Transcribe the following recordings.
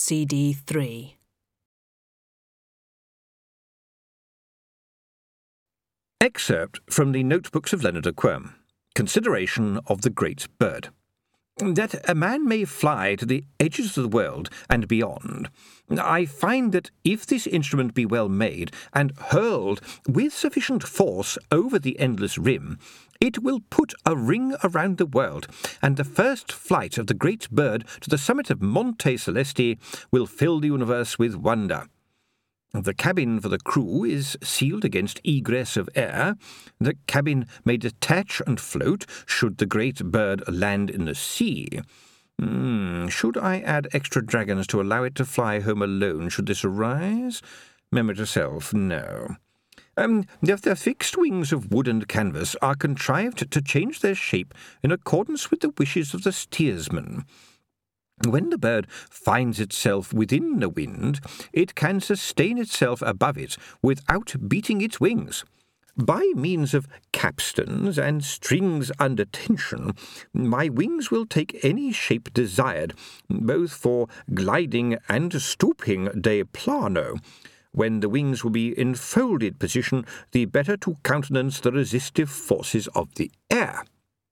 CD 3. Excerpt from the Notebooks of Leonard Quirm. Consideration of the Great Bird. That a man may fly to the edges of the world and beyond, I find that if this instrument be well made and hurled with sufficient force over the endless rim, it will put a ring around the world, and the first flight of the great bird to the summit of Monte Celesti will fill the universe with wonder. The cabin for the crew is sealed against egress of air. The cabin may detach and float should the great bird land in the sea. Should I add extra dragons to allow it to fly home alone should this arise? Memory to self, no. The fixed wings of wood and canvas are contrived to change their shape in accordance with the wishes of the steersman. When the bird finds itself within the wind, it can sustain itself above it without beating its wings. By means of capstans and strings under tension, my wings will take any shape desired, both for gliding and stooping de plano. When the wings will be in folded position, the better to countenance the resistive forces of the air.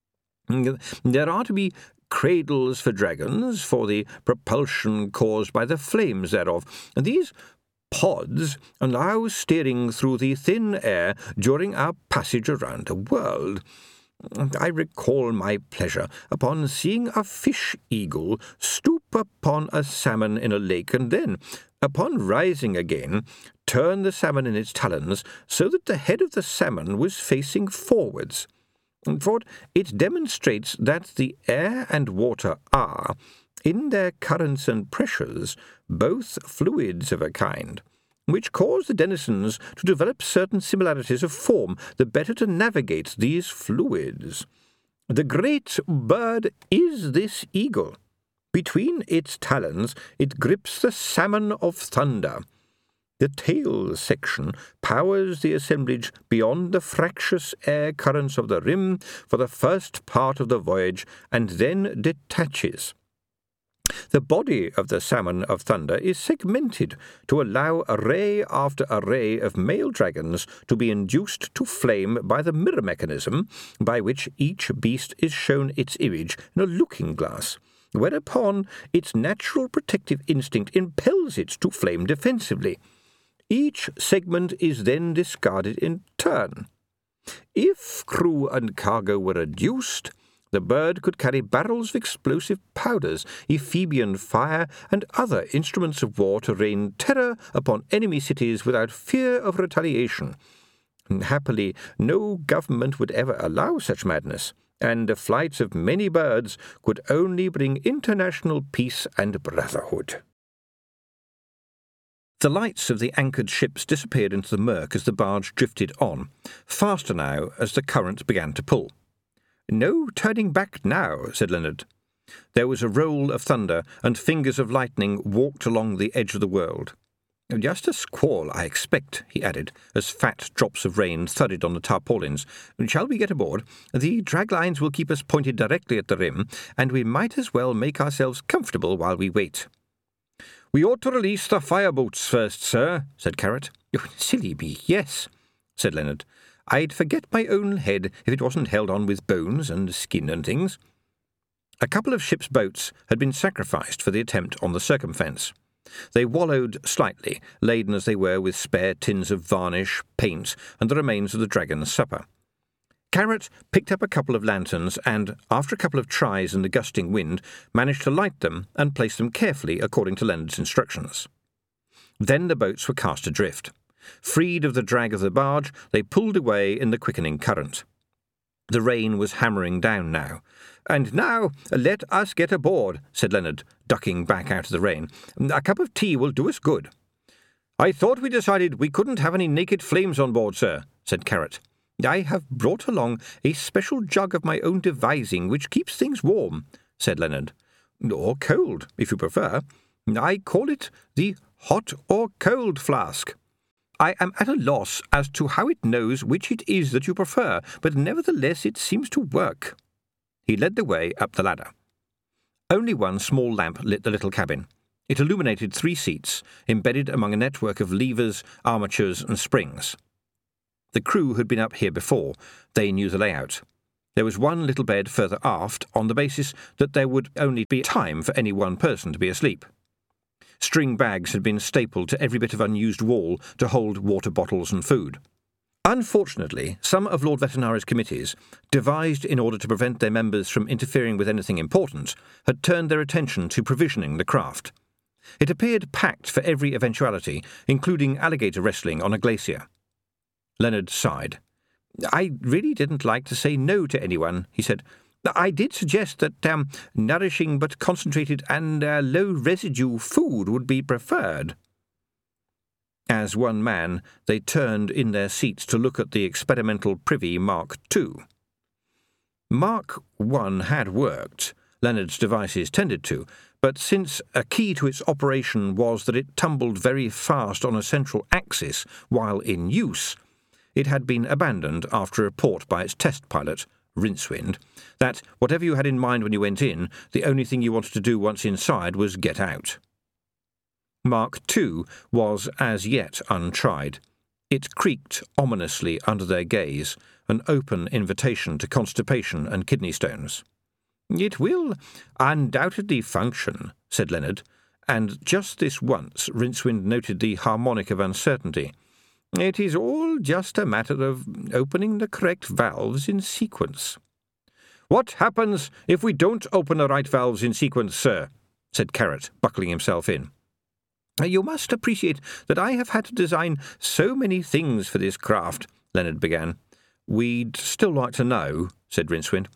There are to be cradles for dragons, for the propulsion caused by the flames thereof. These pods allow steering through the thin air during our passage around the world. I recall my pleasure upon seeing a fish-eagle stoop upon a salmon in a lake, and then, upon rising again, turn the salmon in its talons so that the head of the salmon was facing forwards. For it demonstrates that the air and water are, in their currents and pressures, both fluids of a kind, which cause the denizens to develop certain similarities of form, the better to navigate these fluids. The great bird is this eagle. Between its talons it grips the salmon of thunder. The tail section powers the assemblage beyond the fractious air currents of the rim for the first part of the voyage, and then detaches. The body of the salmon of thunder is segmented to allow array after array of male dragons to be induced to flame by the mirror mechanism by which each beast is shown its image in a looking-glass, whereupon its natural protective instinct impels it to flame defensively. Each segment is then discarded in turn. If crew and cargo were reduced, the bird could carry barrels of explosive powders, Ephebian fire, and other instruments of war to rain terror upon enemy cities without fear of retaliation. Happily, no government would ever allow such madness, and the flights of many birds could only bring international peace and brotherhood. The lights of the anchored ships disappeared into the murk as the barge drifted on, faster now as the current began to pull. "No turning back now," said Leonard. There was a roll of thunder, and fingers of lightning walked along the edge of the world. "Just a squall, I expect," he added, as fat drops of rain thudded on the tarpaulins. "Shall we get aboard? The draglines will keep us pointed directly at the rim, and we might as well make ourselves comfortable while we wait." "We ought to release the fireboats first, sir," said Carrot. "Silly me, yes," said Leonard. "I'd forget my own head if it wasn't held on with bones and skin and things." A couple of ship's boats had been sacrificed for the attempt on the circumfence. They wallowed slightly, laden as they were with spare tins of varnish, paint, and the remains of the dragon's supper. Carrot picked up a couple of lanterns and, after a couple of tries in the gusting wind, managed to light them and place them carefully according to Leonard's instructions. Then the boats were cast adrift. Freed of the drag of the barge, they pulled away in the quickening current. The rain was hammering down now. "And now let us get aboard," said Leonard, ducking back out of the rain. "A cup of tea will do us good." "I thought we decided we couldn't have any naked flames on board, sir," said Carrot. "I have brought along a special jug of my own devising which keeps things warm," said Leonard. "Or cold, if you prefer. I call it the hot or cold flask. I am at a loss as to how it knows which it is that you prefer, but nevertheless it seems to work." He led the way up the ladder. Only one small lamp lit the little cabin. It illuminated 3 seats, embedded among a network of levers, armatures, and springs. The crew had been up here before. They knew the layout. There was one little bed further aft, on the basis that there would only be time for any one person to be asleep. String bags had been stapled to every bit of unused wall to hold water bottles and food. Unfortunately, some of Lord Vetinari's committees, devised in order to prevent their members from interfering with anything important, had turned their attention to provisioning the craft. It appeared packed for every eventuality, including alligator wrestling on a glacier. Leonard sighed. "I really didn't like to say no to anyone," he said. "I did suggest that nourishing but concentrated and low-residue food would be preferred." As one man, they turned in their seats to look at the experimental Privy Mark II. Mark I had worked. Leonard's devices tended to, but since a key to its operation was that it tumbled very fast on a central axis while in use, it had been abandoned after a report by its test pilot, Rincewind, that whatever you had in mind when you went in, the only thing you wanted to do once inside was get out. Mark II was as yet untried. It creaked ominously under their gaze, an open invitation to constipation and kidney stones. "It will undoubtedly function," said Leonard, and just this once Rincewind noted the harmonic of uncertainty. "It is all just a matter of opening the correct valves in sequence." "What happens if we don't open the right valves in sequence, sir?" said Carrot, buckling himself in. "You must appreciate that I have had to design so many things for this craft," Leonard began. "We'd still like to know," said Rincewind.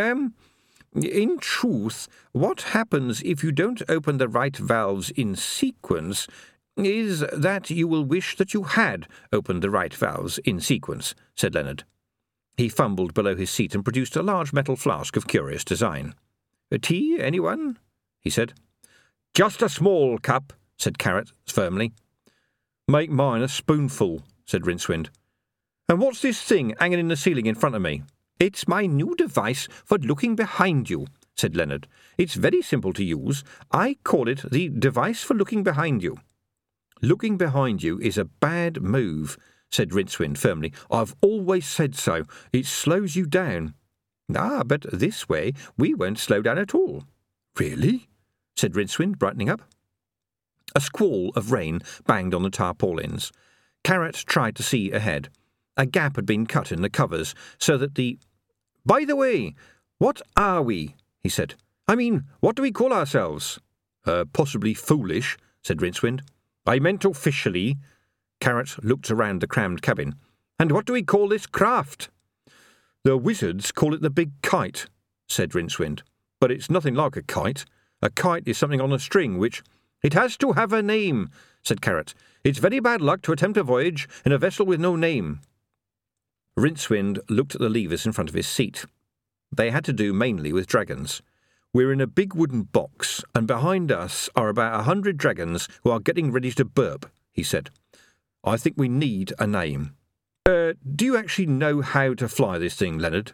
In truth, what happens if you don't open the right valves in sequence is that you will wish that you had opened the right valves in sequence," said Leonard. He fumbled below his seat and produced a large metal flask of curious design. "Tea, anyone?" he said. "Just a small cup," said Carrot firmly. "Make mine a spoonful," said Rincewind. "And what's this thing hanging in the ceiling in front of me?" "It's my new device for looking behind you," said Leonard. "It's very simple to use. I call it the device for looking behind you." "Looking behind you is a bad move," said Rincewind firmly. "I've always said so. It slows you down." "Ah, but this way we won't slow down at all." "Really?" said Rincewind, brightening up. A squall of rain banged on the tarpaulins. Carrot tried to see ahead. A gap had been cut in the covers, so that the... "By the way, what are we?" he said. "I mean, what do we call ourselves?" Possibly foolish," said Rincewind. "I meant officially." Carrot looked around the crammed cabin. "And what do we call this craft?" "The wizards call it the Big Kite," said Rincewind. "But it's nothing like a kite. A kite is something on a string which—" "It has to have a name," said Carrot. "It's very bad luck to attempt a voyage in a vessel with no name." Rincewind looked at the levers in front of his seat. They had to do mainly with dragons. "We're in a big wooden box, and behind us are about 100 dragons who are getting ready to burp," he said. "I think we need a name. Do you actually know how to fly this thing, Leonard?"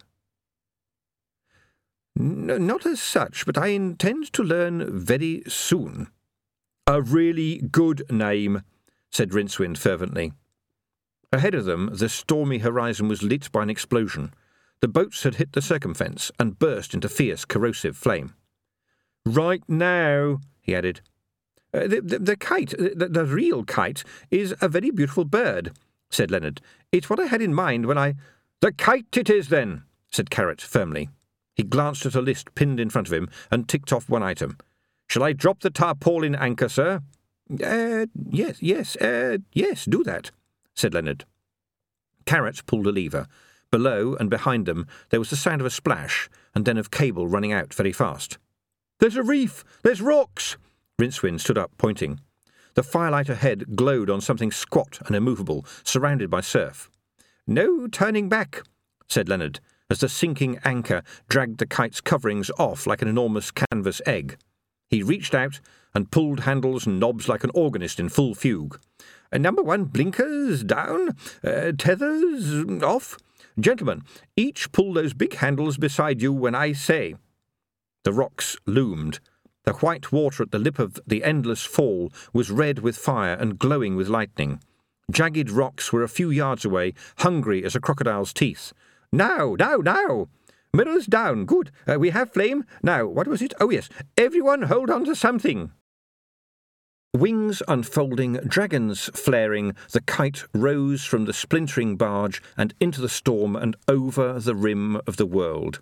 "Not as such, but I intend to learn very soon." "A really good name," said Rincewind fervently. Ahead of them, the stormy horizon was lit by an explosion. The boats had hit the circumfence and burst into fierce, corrosive flame. "Right now," he added. The kite, the real kite, is a very beautiful bird," said Leonard. "It's what I had in mind when I—" "The kite it is, then," said Carrot firmly. He glanced at a list pinned in front of him and ticked off one item. "Shall I drop the tarpaulin anchor, sir?" Yes, do that," said Leonard. Carrot pulled a lever. Below and behind them there was the sound of a splash, and then of cable running out very fast. "There's a reef! There's rocks!" Rincewind stood up, pointing. The firelight ahead glowed on something squat and immovable, surrounded by surf. "No turning back," said Leonard, as the sinking anchor dragged the kite's coverings off like an enormous canvas egg. He reached out and pulled handles and knobs like an organist in full fugue. "Number 1, blinkers down, tethers off. Gentlemen, each pull those big handles beside you when I say." The rocks loomed. The white water at the lip of the endless fall was red with fire and glowing with lightning. Jagged rocks were a few yards away, hungry as a crocodile's teeth. Now! Mirrors down, good. We have flame. Now, what was it? Oh, yes. Everyone hold on to something. Wings unfolding, dragons flaring, the kite rose from the splintering barge and into the storm and over the rim of the world.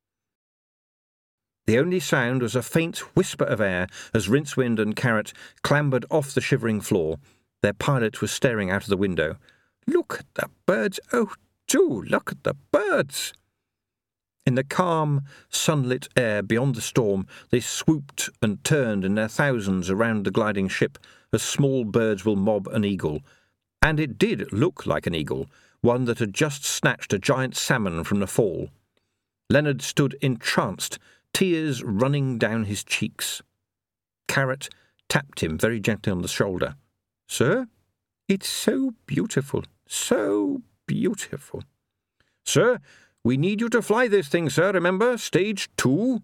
The only sound was a faint whisper of air as Rincewind and Carrot clambered off the shivering floor. Their pilot was staring out of the window. "Look at the birds! Oh, do look at the birds!" In the calm, sunlit air beyond the storm, they swooped and turned in their thousands around the gliding ship, as small birds will mob an eagle. And it did look like an eagle, one that had just snatched a giant salmon from the fall. Leonard stood entranced, tears running down his cheeks. Carrot tapped him very gently on the shoulder. "Sir, it's so beautiful, so beautiful." "Sir, we need you to fly this thing, sir, remember? Stage 2.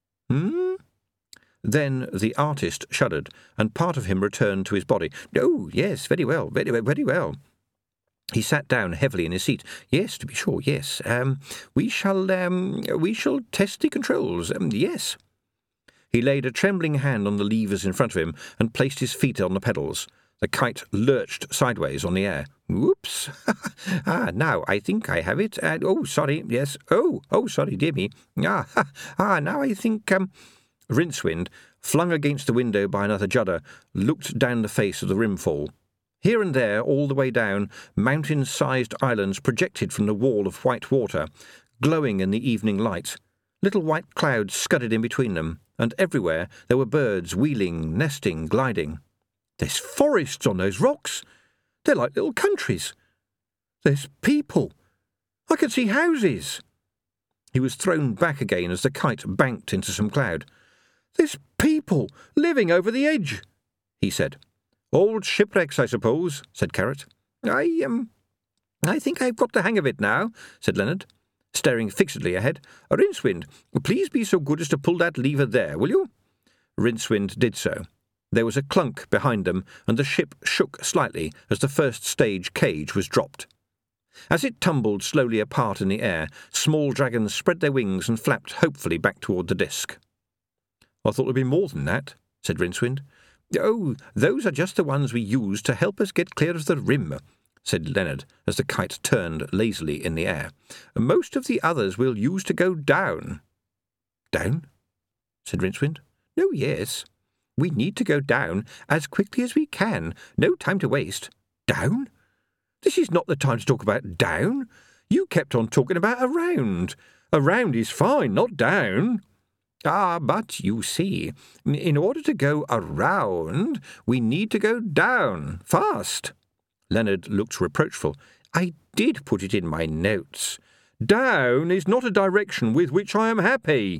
Then the artist shuddered, and part of him returned to his body. "Oh, yes, very well, very well." He sat down heavily in his seat. "Yes, to be sure, yes. We shall test the controls, yes." He laid a trembling hand on the levers in front of him and placed his feet on the pedals. The kite lurched sideways on the air. "Whoops! Now I think I have it. Sorry, yes. Oh, sorry, dear me. Now I think..." Rincewind, flung against the window by another judder, looked down the face of the rimfall. Here and there, all the way down, mountain-sized islands projected from the wall of white water, glowing in the evening light. Little white clouds scudded in between them, and everywhere there were birds wheeling, nesting, gliding. "There's forests on those rocks. They're like little countries. There's people. I can see houses." He was thrown back again as the kite banked into some cloud. "There's people living over the edge," he said. "Old shipwrecks, I suppose," said Carrot. I think I've got the hang of it now," said Leonard, staring fixedly ahead. "Rincewind, please be so good as to pull that lever there, will you?" Rincewind did so. There was a clunk behind them, and the ship shook slightly as the first stage cage was dropped. As it tumbled slowly apart in the air, small dragons spread their wings and flapped hopefully back toward the disk. "I thought there'd be more than that," said Rincewind. "Oh, those are just the ones we use to help us get clear of the rim," said Leonard, as the kite turned lazily in the air. "Most of the others we'll use to go down." "Down?" said Rincewind. "No, yes. We need to go down as quickly as we can. No time to waste." "Down? This is not the time to talk about down. You kept on talking about around. Around is fine, not down." But you see, in order to go around, we need to go down, fast." Leonard looked reproachful. "I did put it in my notes. Down is not a direction with which I am happy."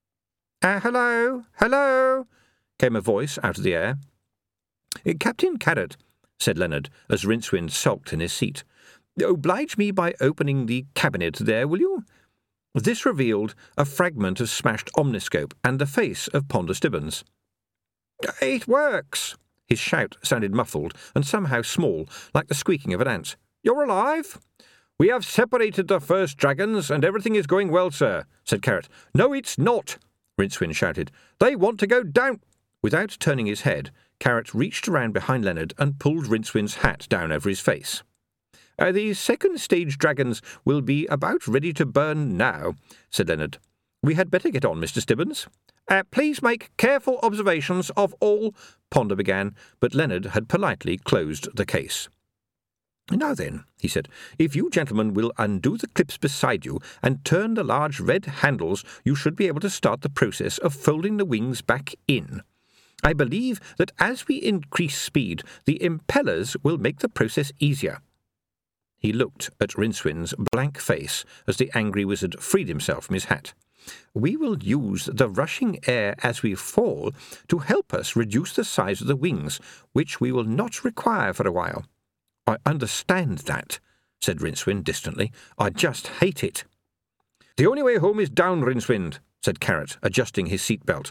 Hello, came a voice out of the air. "Captain Carrot," said Leonard, as Rincewind sulked in his seat. "Oblige me by opening the cabinet there, will you?" This revealed a fragment of smashed omniscope and the face of Ponder Stibbons. "It works!" His shout sounded muffled and somehow small, like the squeaking of an ant. "You're alive?" "We have separated the first dragons, and everything is going well, sir," said Carrot. "No, it's not!" Rincewind shouted. "They want to go down." Without turning his head, Carrot reached around behind Leonard and pulled Rincewind's hat down over his face. "The second stage dragons will be about ready to burn now," said Leonard. "We had better get on, Mr. Stibbons." Please make careful observations of all," Ponder began, but Leonard had politely closed the case. "Now then," he said, "if you gentlemen will undo the clips beside you and turn the large red handles, you should be able to start the process of folding the wings back in. I believe that as we increase speed, the impellers will make the process easier." He looked at Rincewind's blank face as the angry wizard freed himself from his hat. "We will use the rushing air as we fall to help us reduce the size of the wings, which we will not require for a while." "I understand that," said Rincewind distantly. "I just hate it." "The only way home is down, Rincewind," said Carrot, adjusting his seat belt.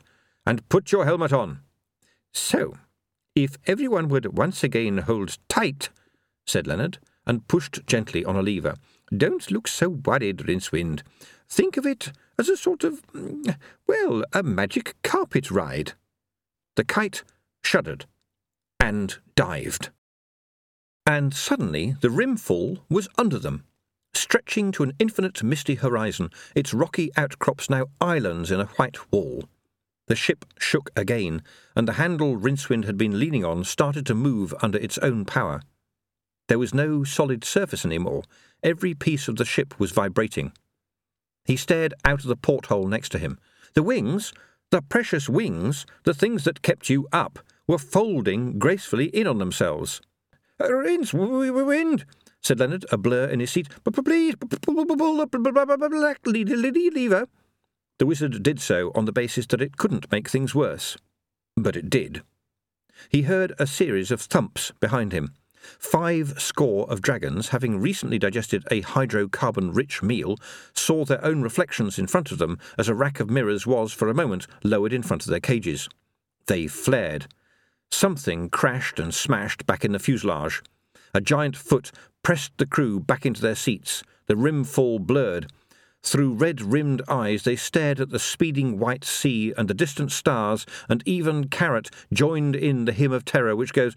and put your helmet on." "So, if everyone would once again hold tight," said Leonard, and pushed gently on a lever. "Don't look so worried, Rincewind. Think of it as a sort of, well, a magic carpet ride." The kite shuddered and dived. And suddenly the rimfall was under them, stretching to an infinite misty horizon, its rocky outcrops now islands in a white wall. The ship shook again, and the handle Rincewind had been leaning on started to move under its own power. There was no solid surface any more. Every piece of the ship was vibrating. He stared out of the porthole next to him. The wings, the precious wings, the things that kept you up, were folding gracefully in on themselves. "Rincewind," said Leonard, a blur in his seat. "Please, pull the black lever." The wizard did so on the basis that it couldn't make things worse. But it did. He heard a series of thumps behind him. 5 score of dragons, having recently digested a hydrocarbon-rich meal, saw their own reflections in front of them as a rack of mirrors was, for a moment, lowered in front of their cages. They flared. Something crashed and smashed back in the fuselage. A giant foot pressed the crew back into their seats. The rimfall blurred. Through red-rimmed eyes they stared at the speeding white sea and the distant stars, and even Carrot joined in the hymn of terror which goes...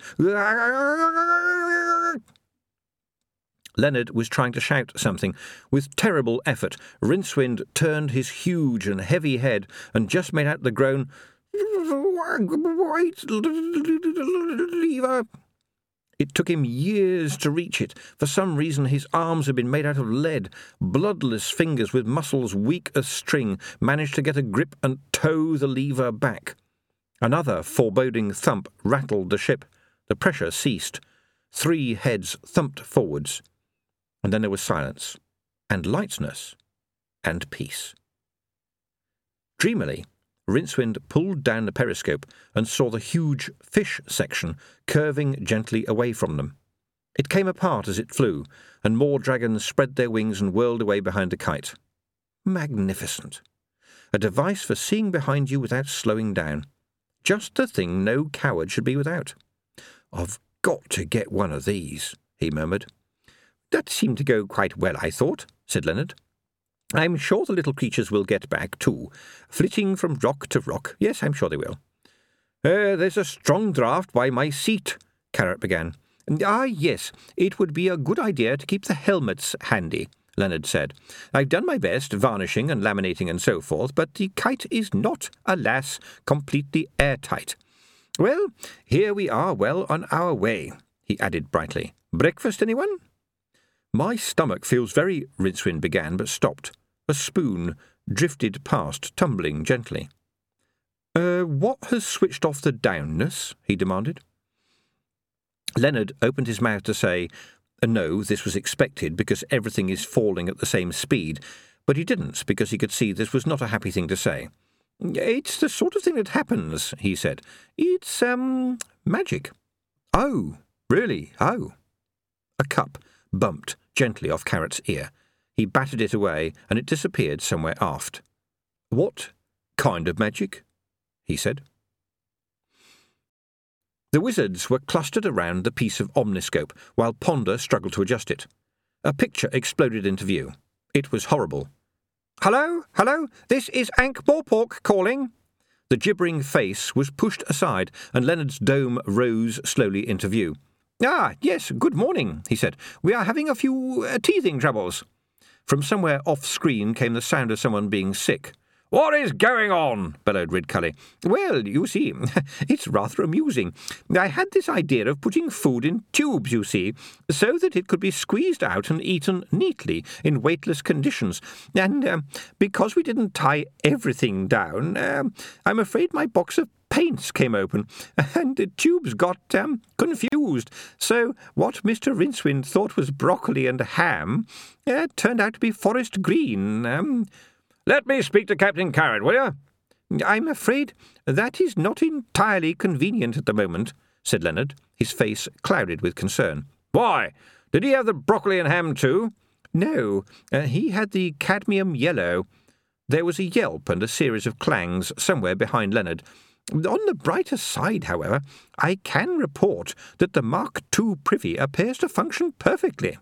Leonard was trying to shout something. With terrible effort, Rincewind turned his huge and heavy head and just made out the groan, "White lever." It took him years to reach it. For some reason his arms had been made out of lead. Bloodless fingers with muscles weak as string managed to get a grip and tow the lever back. Another foreboding thump rattled the ship. The pressure ceased. 3 heads thumped forwards. And then there was silence, and lightness, and peace. Dreamily, Rincewind pulled down the periscope and saw the huge fish section curving gently away from them. It came apart as it flew, and more dragons spread their wings and whirled away behind the kite. Magnificent. A device for seeing behind you without slowing down. Just the thing no coward should be without. "I've got to get one of these," he murmured. "That seemed to go quite well, I thought," said Leonard. "I'm sure the little creatures will get back, too, flitting from rock to rock. Yes, I'm sure they will." "There's a strong draught by my seat," Carrot began. Yes, it would be a good idea to keep the helmets handy," Leonard said. "I've done my best, varnishing and laminating and so forth, but the kite is not, alas, completely airtight. Well, here we are well on our way," he added brightly. "Breakfast, anyone?" "My stomach feels very—" Rincewind began, but stopped. A spoon drifted past, tumbling gently. What has switched off the downness?" he demanded. Leonard opened his mouth to say, "No, this was expected because everything is falling at the same speed," but he didn't because he could see this was not a happy thing to say. "It's the sort of thing that happens," he said. "It's, magic." "Oh, really? Oh." A cup bumped gently off Carrot's ear. He battered it away, and it disappeared somewhere aft. "What kind of magic?" he said. The wizards were clustered around the piece of omniscope, while Ponder struggled to adjust it. A picture exploded into view. It was horrible. "Hello, hello, this is Ankh-Morpork calling." The gibbering face was pushed aside, and Leonard's dome rose slowly into view. "Ah, yes, good morning," he said. "We are having a few teething troubles." From somewhere off-screen came the sound of someone being sick. "What is going on?" bellowed Ridcully. "Well, you see, it's rather amusing. I had this idea of putting food in tubes, you see, so that it could be squeezed out and eaten neatly in weightless conditions. And because we didn't tie everything down, I'm afraid my box of paints came open, and the tubes got confused. So what Mr. Rincewind thought was broccoli and ham turned out to be forest green. Let me speak to Captain Carrot, will you?" "I'm afraid that is not entirely convenient at the moment," said Leonard, his face clouded with concern. "Why? Did he have the broccoli and ham too?" "No, he had the cadmium yellow." There was a yelp and a series of clangs somewhere behind Leonard. On the brighter side, however, I can report that the Mark II privy appears to function perfectly.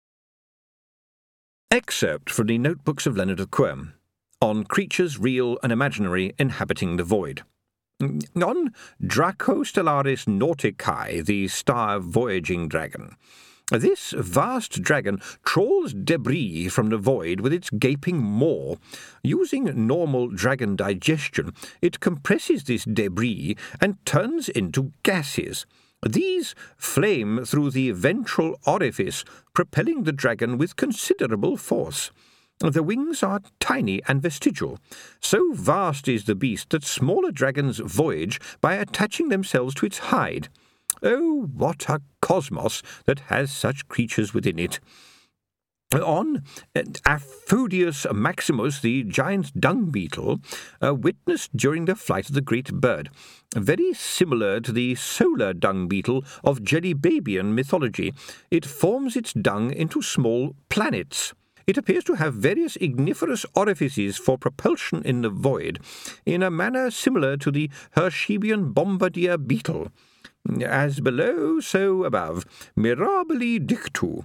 Excerpt from the Notebooks of Leonard of Quirm, on creatures real and imaginary inhabiting the void. On Draco Stellaris Nauticae, the star-voyaging dragon. This vast dragon trawls debris from the void with its gaping maw. Using normal dragon digestion, it compresses this debris and turns into gases. These flame through the ventral orifice, propelling the dragon with considerable force. The wings are tiny and vestigial. So vast is the beast that smaller dragons voyage by attaching themselves to its hide. Oh, what a cosmos that has such creatures within it! On Aphudius Maximus, the giant dung beetle, witnessed during the flight of the great bird, very similar to the solar dung beetle of Jellybabian mythology. It forms its dung into small planets. It appears to have various igniferous orifices for propulsion in the void, in a manner similar to the Herschebian bombardier beetle. As below, so above, mirabili dictu.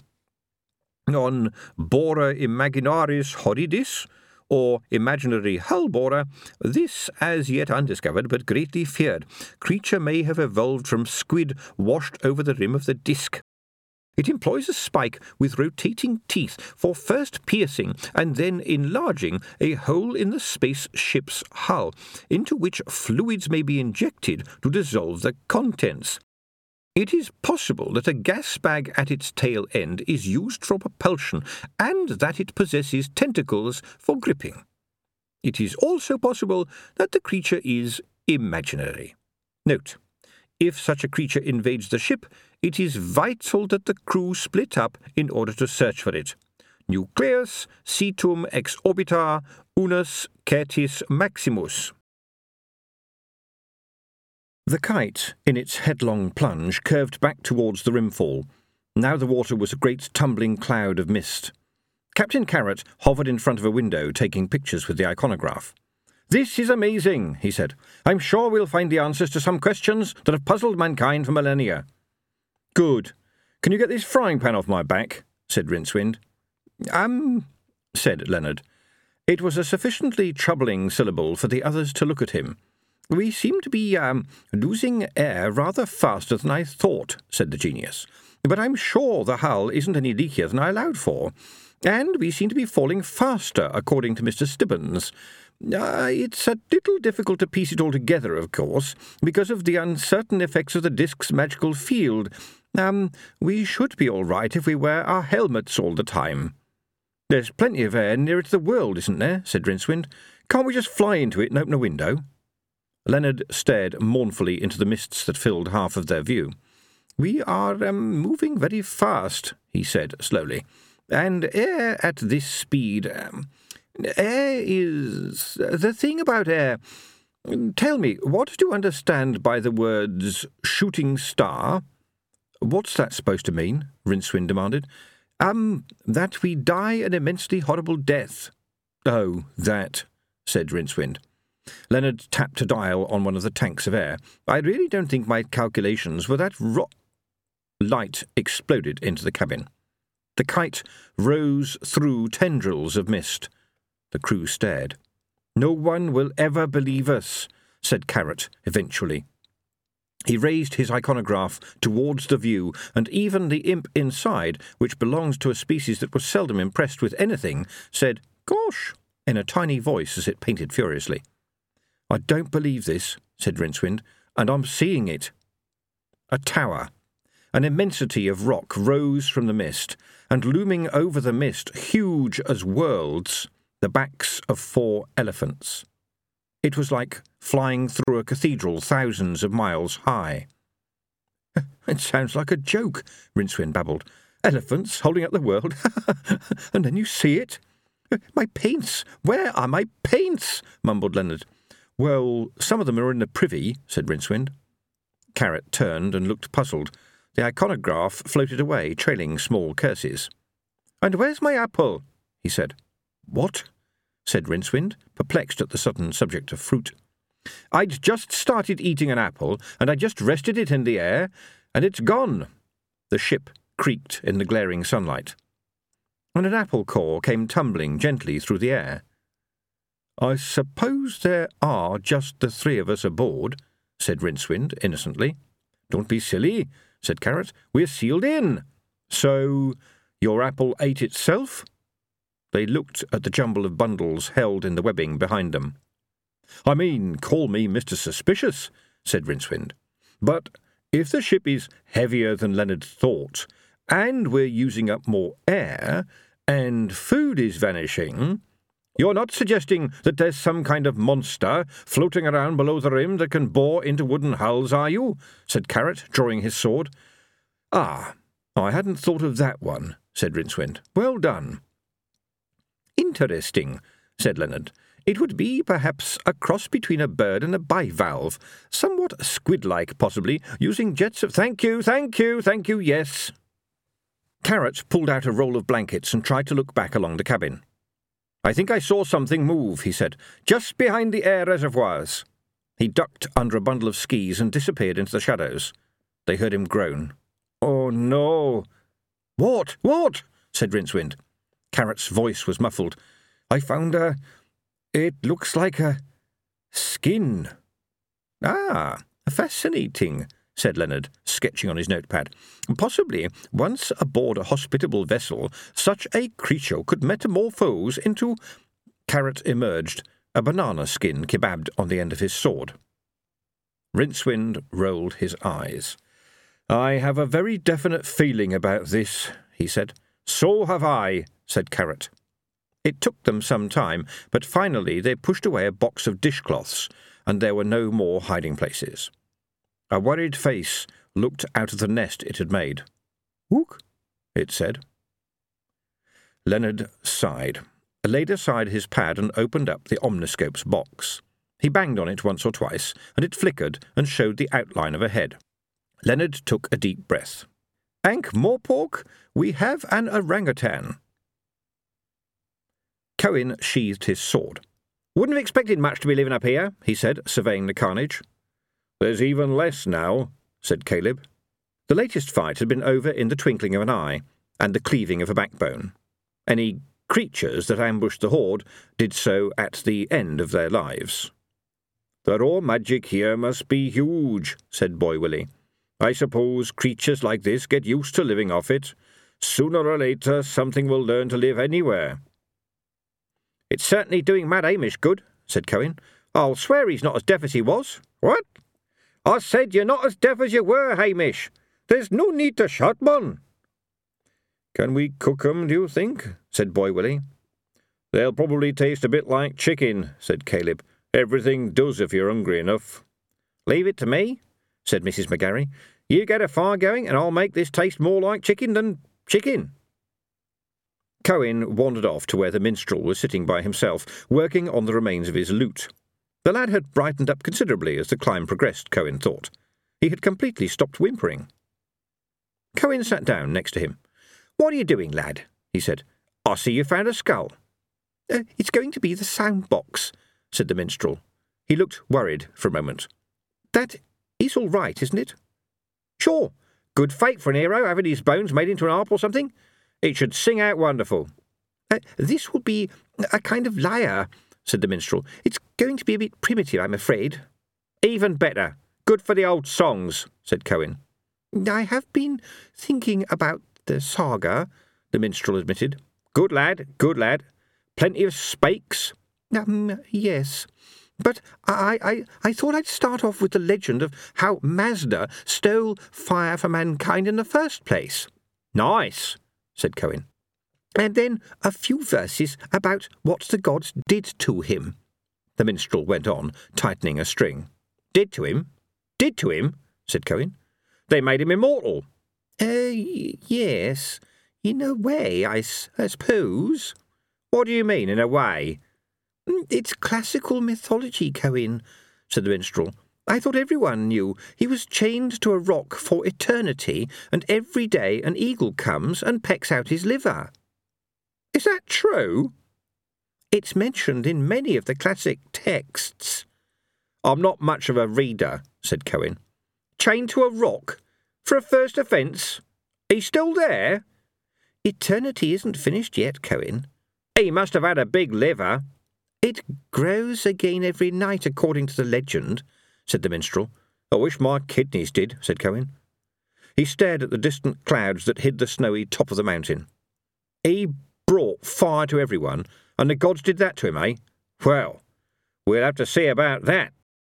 On Bora imaginaris horridis, or imaginary hull borer, this as yet undiscovered but greatly feared creature may have evolved from squid washed over the rim of the disk. It employs a spike with rotating teeth for first piercing and then enlarging a hole in the spaceship's hull, into which fluids may be injected to dissolve the contents. It is possible that a gas bag at its tail end is used for propulsion and that it possesses tentacles for gripping. It is also possible that the creature is imaginary. Note: if such a creature invades the ship, it is vital that the crew split up in order to search for it. Nucleus situm ex orbita unus certis maximus. The kite, in its headlong plunge, curved back towards the rimfall. Now the water was a great tumbling cloud of mist. Captain Carrot hovered in front of a window, taking pictures with the iconograph. "This is amazing," he said. "I'm sure we'll find the answers to some questions that have puzzled mankind for millennia." "Good. Can you get this frying pan off my back?" said Rincewind. Said Leonard. It was a sufficiently troubling syllable for the others to look at him. "We seem to be, losing air rather faster than I thought," said the genius. "But I'm sure the hull isn't any leakier than I allowed for. And we seem to be falling faster, according to Mr. Stibbons. It's a little difficult to piece it all together, of course, because of the uncertain effects of the disk's magical field. We should be all right if we wear our helmets all the time." "There's plenty of air nearer to the world, isn't there?" said Rincewind. "Can't we just fly into it and open a window?" Leonard stared mournfully into the mists that filled half of their view. "We are moving very fast," he said slowly, "and air at this speed... air is... the thing about air... Tell me, what do you understand by the words shooting star?" "What's that supposed to mean?" Rincewind demanded. That we die an immensely horrible death." "Oh, that," said Rincewind. Leonard tapped a dial on one of the tanks of air. "I really don't think my calculations were that Light exploded into the cabin. The kite rose through tendrils of mist. The crew stared. "No one will ever believe us," said Carrot eventually. He raised his iconograph towards the view, and even the imp inside, which belonged to a species that was seldom impressed with anything, said, "Gosh," in a tiny voice as it painted furiously. "I don't believe this," said Rincewind, "and I'm seeing it." A tower, an immensity of rock, rose from the mist, and looming over the mist, huge as worlds, the backs of 4 elephants. It was like flying through a cathedral thousands of miles high. "It sounds like a joke," Rincewind babbled. "Elephants holding up the world, and then you see it." "My paints! Where are my paints?" mumbled Leonard. "Well, some of them are in the privy," said Rincewind. Carrot turned and looked puzzled. The iconograph floated away, trailing small curses. "And where's my apple?" he said. "What?" said Rincewind, perplexed at the sudden subject of fruit. "I'd just started eating an apple, and I just rested it in the air, and it's gone." The ship creaked in the glaring sunlight, and an apple core came tumbling gently through the air. "I suppose there are just the three of us aboard," said Rincewind innocently. "Don't be silly," said Carrot. "We're sealed in." "So your apple ate itself?" They looked at the jumble of bundles held in the webbing behind them. "I mean, call me Mr. Suspicious," said Rincewind. "But if the ship is heavier than Leonard thought, and we're using up more air, and food is vanishing, you're not suggesting that there's some kind of monster floating around below the rim that can bore into wooden hulls, are you?" said Carrot, drawing his sword. "Ah, I hadn't thought of that one," said Rincewind. "Well done." "Interesting," said Leonard. "It would be perhaps a cross between a bird and a bivalve, somewhat squid-like possibly, using jets of—" "Thank you, yes." Carrot pulled out a roll of blankets and tried to look back along the cabin. "I think I saw something move," he said, "just behind the air reservoirs." He ducked under a bundle of skis and disappeared into the shadows. They heard him groan. "Oh, no." What?" said Rincewind. Carrot's voice was muffled. "I found it looks like a skin." "Ah, fascinating," said Leonard, sketching on his notepad. "Possibly, once aboard a hospitable vessel, such a creature could metamorphose into—" Carrot emerged, a banana skin kebabbed on the end of his sword. Rincewind rolled his eyes. "I have a very definite feeling about this," he said. "So have I," said Carrot. It took them some time, but finally they pushed away a box of dishcloths, and there were no more hiding places. A worried face looked out of the nest it had made. "Ook," it said. Leonard sighed, laid aside his pad and opened up the omniscope's box. He banged on it once or twice, and it flickered and showed the outline of a head. Leonard took a deep breath. "Ankh-Morpork, we have an orangutan." Cohen sheathed his sword. "Wouldn't have expected much to be living up here," he said, surveying the carnage. "There's even less now," said Caleb. The latest fight had been over in the twinkling of an eye, and the cleaving of a backbone. Any creatures that ambushed the horde did so at the end of their lives. "The raw magic here must be huge," said Boy Willie. "I suppose creatures like this get used to living off it. Sooner or later something will learn to live anywhere." "It's certainly doing Mad Hamish good," said Cohen. "I'll swear he's not as deaf as he was." "What?" "I said you're not as deaf as you were, Hamish. There's no need to shout, man." "Can we cook 'em, do you think?" said Boy Willie. "They'll probably taste a bit like chicken," said Caleb. "Everything does if you're hungry enough." "Leave it to me," said Mrs. McGarry. "You get a fire going and I'll make this taste more like chicken than chicken." Cohen wandered off to where the minstrel was sitting by himself, working on the remains of his lute. The lad had brightened up considerably as the climb progressed, Cohen thought. He had completely stopped whimpering. Cohen sat down next to him. "What are you doing, lad?" he said. "I see you found a skull." "It's going to be the sound box," said the minstrel. He looked worried for a moment. "That is all right, isn't it?" "Sure. Good fate for an hero having his bones made into an harp or something. It should sing out wonderful." "This will be a kind of lyre," said the minstrel. "It's going to be a bit primitive, I'm afraid." "Even better. Good for the old songs," said Cohen. "I have been thinking about the saga," the minstrel admitted. Good lad. Plenty of spakes?" "Yes. But I thought I'd start off with the legend of how Mazda stole fire for mankind in the first place." "Nice," said Cohen. "And then a few verses about what the gods did to him," the minstrel went on, tightening a string. Did to him?" said Cohen. "They made him immortal." Yes, in a way, I suppose." "What do you mean, in a way?" "It's classical mythology, Cohen," said the minstrel. "I thought everyone knew he was chained to a rock for eternity, and every day an eagle comes and pecks out his liver." "Is that true?" It's mentioned in many of the classic texts." "I'm not much of a reader," said Cohen. "Chained to a rock? For a first offence? He's still there?" "Eternity isn't finished yet, Cohen." "He must have had a big liver." "It grows again every night, according to the legend," said the minstrel. "I wish my kidneys did," said Cohen. He stared at the distant clouds that hid the snowy top of the mountain. "He brought fire to everyone, and the gods did that to him, eh? Well, we'll have to see about that."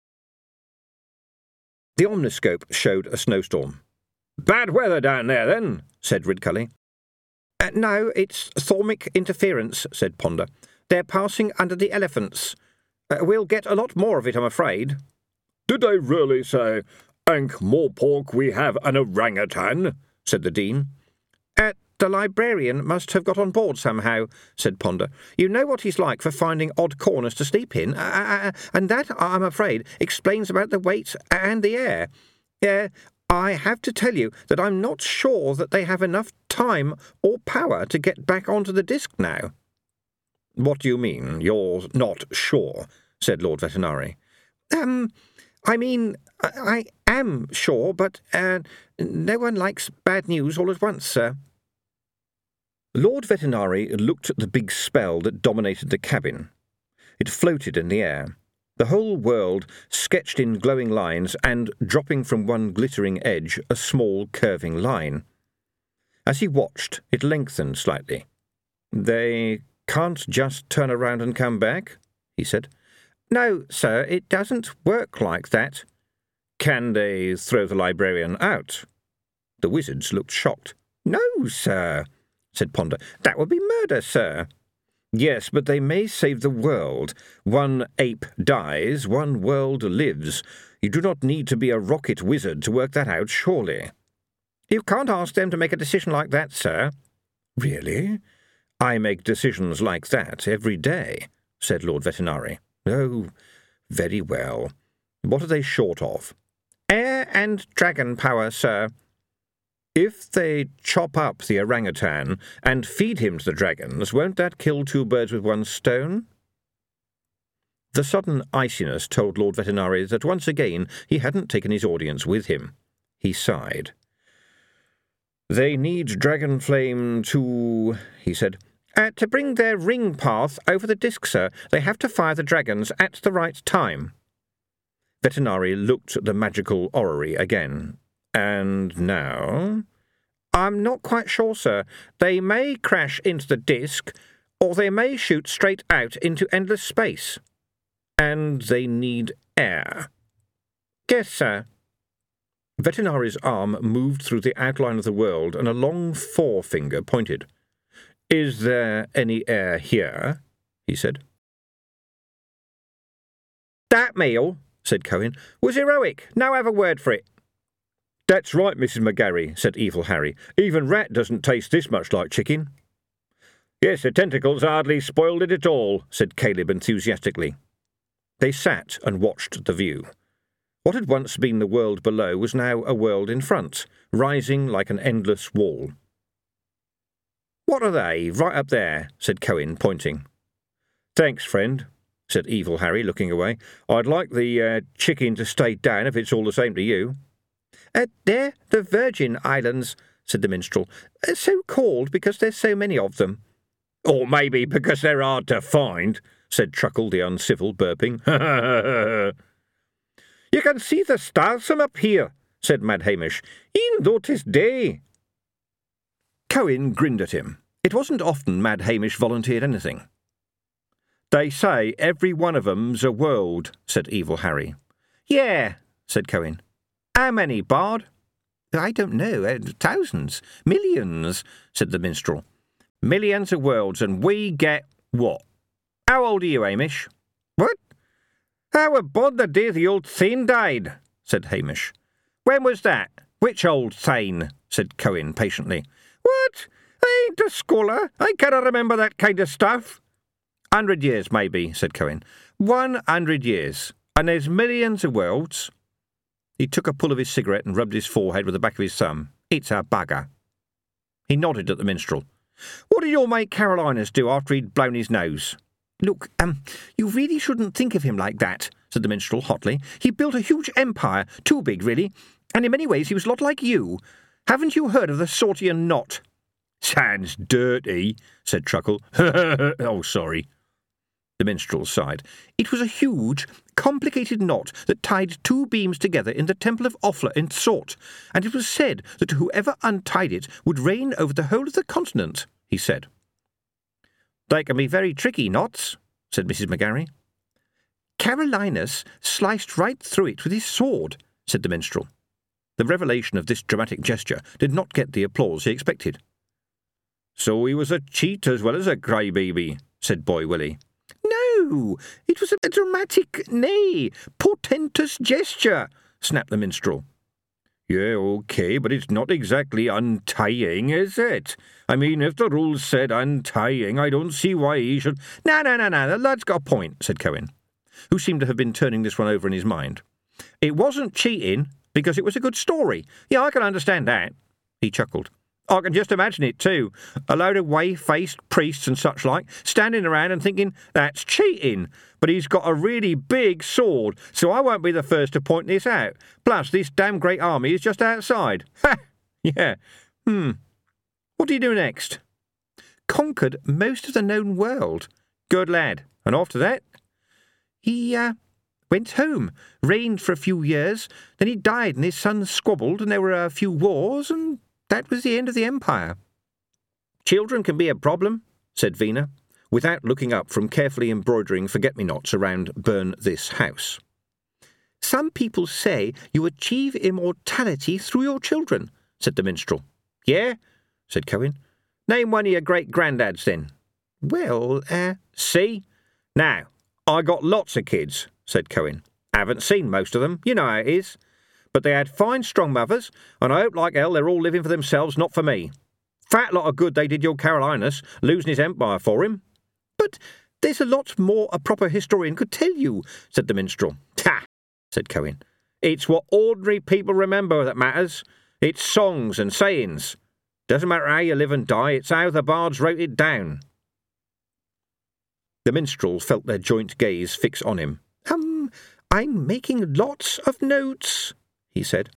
The omniscope showed a snowstorm. "Bad weather down there, then," said Ridcully. "No, it's thormic interference," said Ponder. "They're passing under the elephants. We'll get a lot more of it, I'm afraid." "Did they really say, Ankh-Morpork, we have an orangutan?" said the Dean. The librarian must have got on board somehow," said Ponder. "You know what he's like for finding odd corners to sleep in, and that, I'm afraid, explains about the weight and the air. I have to tell you that I'm not sure that they have enough time or power to get back onto the disc now." "What do you mean, you're not sure?" said Lord Vetinari. I mean, I am sure, but no one likes bad news all at once, sir." Lord Vetinari looked at the big spell that dominated the cabin. It floated in the air, the whole world sketched in glowing lines and, dropping from one glittering edge, a small curving line. As he watched, it lengthened slightly. "They can't just turn around and come back?" he said. "No, sir, it doesn't work like that." "Can they throw the librarian out?" The wizards looked shocked. "No, sir," said Ponder. "That would be murder, sir." "Yes, but they may save the world. One ape dies, one world lives. You do not need to be a rocket wizard to work that out, surely." "You can't ask them to make a decision like that, sir." "Really? I make decisions like that every day," said Lord Vetinari. "Oh, very well. What are they short of?" "Air and dragon power, sir." "If they chop up the orangutan and feed him to the dragons, won't that kill two birds with one stone?" The sudden iciness told Lord Vetinari that once again he hadn't taken his audience with him. He sighed. "They need dragon flame to—" he said. To bring their ring path over the disc, sir. They have to fire the dragons at the right time." Vetinari looked at the magical orrery again. "And now?" "I'm not quite sure, sir. They may crash into the disc, or they may shoot straight out into endless space." "And they need air?" "Yes, sir." Vetinari's arm moved through the outline of the world, and a long forefinger pointed. "Is there any air here?" he said. "That meal," said Cohen, "was heroic. Now have a word for it." "That's right, Mrs. McGarry," said Evil Harry. "Even rat doesn't taste this much like chicken." "Yes, the tentacles hardly spoiled it at all," said Caleb enthusiastically. They sat and watched the view. What had once been the world below was now a world in front, rising like an endless wall. "What are they, right up there?" said Cohen, pointing. "Thanks, friend," said Evil Harry, looking away. "I'd like the chicken to stay down if it's all the same to you." "They're the Virgin Islands," said the minstrel. "So called because there's so many of them." "Or maybe because they're hard to find," said Truckle the uncivil, burping. "You can see the stars from up here," said Mad Hamish, "even though 'tis day." Cohen grinned at him. It wasn't often Mad Hamish volunteered anything. "They say every one of 'em's a world," said Evil Harry. "Yeah," said Cohen. "How many, Bard?" "I don't know. Thousands. Millions," said the minstrel. "Millions of worlds, and we get what? How old are you, Hamish?" "What? I were born the day the old Thane died," said Hamish. "When was that? Which old Thane?" said Cohen patiently. "What? I ain't a scholar. I cannot remember that kind of stuff." 100 years, maybe," said Cohen. 100 years. And there's millions of worlds." He took a pull of his cigarette and rubbed his forehead with the back of his thumb. "It's a bugger." He nodded at the minstrel. "What did your mate Carolinas do after he'd blown his nose?" Look, you really shouldn't think of him like that, said the minstrel hotly. He built a huge empire, too big, really, and in many ways he was a lot like you. Haven't you heard of the Sortian knot? Sounds dirty, said Truckle. Oh, sorry. The minstrel sighed. It was a huge, complicated knot that tied two beams together in the Temple of Offler in Sort, and it was said that whoever untied it would reign over the whole of the continent, he said. They can be very tricky knots, said Mrs. McGarry. Carolinus sliced right through it with his sword, said the minstrel. The revelation of this dramatic gesture did not get the applause he expected. So he was a cheat as well as a crybaby, said Boy Willie. No, it was a dramatic, nay, portentous gesture, snapped the minstrel. Yeah, OK, but it's not exactly untying, is it? I mean, if the rules said untying, I don't see why he should— No, the lad's got a point, said Cohen, who seemed to have been turning this one over in his mind. It wasn't cheating, because it was a good story. Yeah, I can understand that, he chuckled. I can just imagine it, too. A load of whey-faced priests and such like, standing around and thinking, that's cheating. But he's got a really big sword, so I won't be the first to point this out. Plus, this damn great army is just outside. Ha! Yeah. What do you do next? Conquered most of the known world. Good lad. And after that? He, went home, reigned for a few years, then he died and his sons squabbled and there were a few wars and that was the end of the empire. Children can be a problem, said Vina, without looking up from carefully embroidering forget-me-nots around Burn This House. Some people say you achieve immortality through your children, said the minstrel. Yeah, said Cohen. Name one of your great-granddads, then. Well, See? Now, I got lots of kids, said Cohen. Haven't seen most of them, you know how it is. But they had fine, strong mothers, and I hope like hell they're all living for themselves, not for me. Fat lot of good they did your Carolinus, losing his empire for him. But there's a lot more a proper historian could tell you, said the minstrel. Ha! said Cohen. It's what ordinary people remember that matters. It's songs and sayings. Doesn't matter how you live and die, it's how the bards wrote it down. The minstrel felt their joint gaze fix on him. I'm making lots of notes, he said.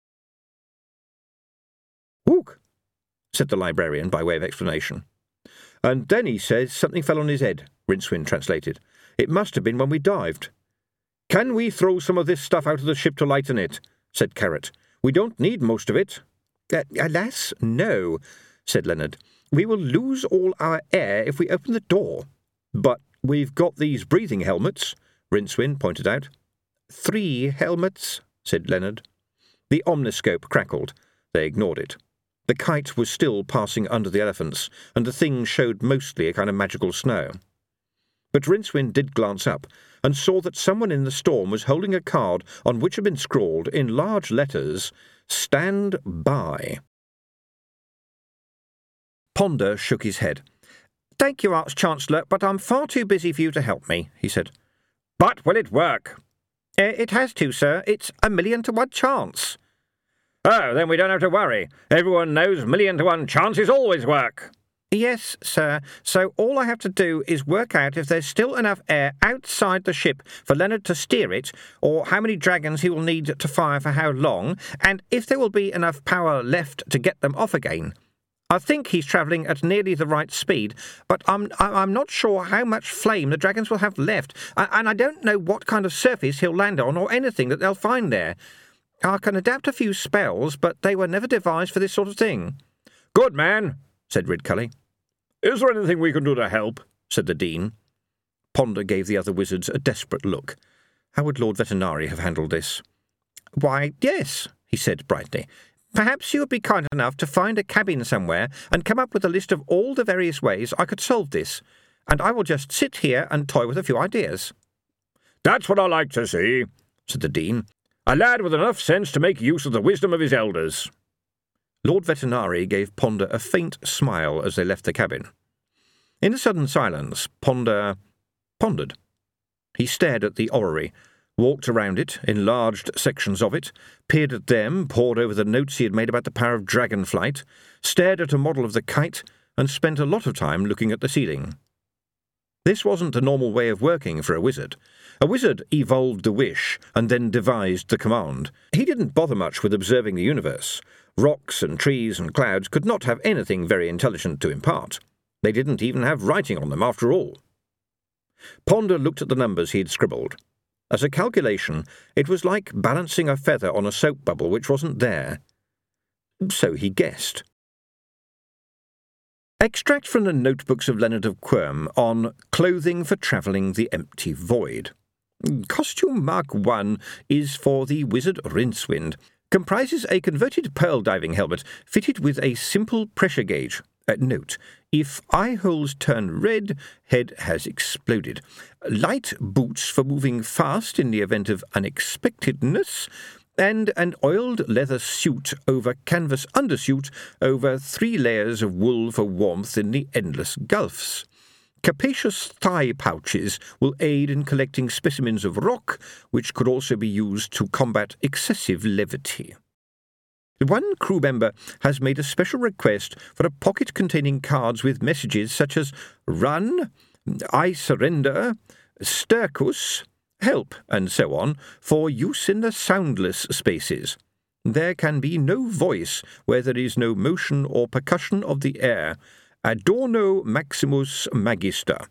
Ook, said the librarian by way of explanation. And then he says something fell on his head, Rincewind translated. It must have been when we dived. Can we throw some of this stuff out of the ship to lighten it? Said Carrot. We don't need most of it. Alas, no, said Leonard. We will lose all our air if we open the door. But we've got these breathing helmets, Rincewind pointed out. 3 helmets, said Leonard. The omniscope crackled. They ignored it. The kite was still passing under the elephants, and the thing showed mostly a kind of magical snow. But Rincewind did glance up, and saw that someone in the storm was holding a card on which had been scrawled in large letters, Stand by. Ponder shook his head. Thank you, Arch-Chancellor, but I'm far too busy for you to help me, he said. But will it work? It has to, sir. It's 1,000,000 to 1 chance. Oh, then we don't have to worry. Everyone knows 1,000,000 to 1 chances always work. Yes, sir. So all I have to do is work out if there's still enough air outside the ship for Leonard to steer it, or how many dragons he will need to fire for how long, and if there will be enough power left to get them off again. I think he's travelling at nearly the right speed, but I'm not sure how much flame the dragons will have left, and I don't know what kind of surface he'll land on or anything that they'll find there. I can adapt a few spells, but they were never devised for this sort of thing. Good man, said Ridcully. Is there anything we can do to help? Said the Dean. Ponder gave the other wizards a desperate look. How would Lord Vetinari have handled this? Why, yes, he said brightly. Perhaps you would be kind enough to find a cabin somewhere and come up with a list of all the various ways I could solve this, and I will just sit here and toy with a few ideas. That's what I like to see, said the Dean. A lad with enough sense to make use of the wisdom of his elders. Lord Vetinari gave Ponder a faint smile as they left the cabin. In the sudden silence, Ponder pondered. He stared at the orrery, walked around it, enlarged sections of it, peered at them, pored over the notes he had made about the power of dragon flight, stared at a model of the kite, and spent a lot of time looking at the ceiling. This wasn't the normal way of working for a wizard. A wizard evolved the wish and then devised the command. He didn't bother much with observing the universe. Rocks and trees and clouds could not have anything very intelligent to impart. They didn't even have writing on them, after all. Ponder looked at the numbers he had scribbled. As a calculation, it was like balancing a feather on a soap bubble which wasn't there. So he guessed. Extract from the notebooks of Leonard of Quirm on clothing for travelling the empty void. Costume Mark 1 is for the wizard Rincewind. Comprises a converted pearl diving helmet fitted with a simple pressure gauge. Note, if eye holes turn red, head has exploded. Light boots for moving fast in the event of unexpectedness, and an oiled leather suit over canvas undersuit over 3 layers of wool for warmth in the endless gulfs. Capacious thigh pouches will aid in collecting specimens of rock, which could also be used to combat excessive levity. One crew member has made a special request for a pocket containing cards with messages such as "Run," "I surrender," "Stercus," "Help," and so on, for use in the soundless spaces. There can be no voice where there is no motion or percussion of the air. Adorno Maximus Magister.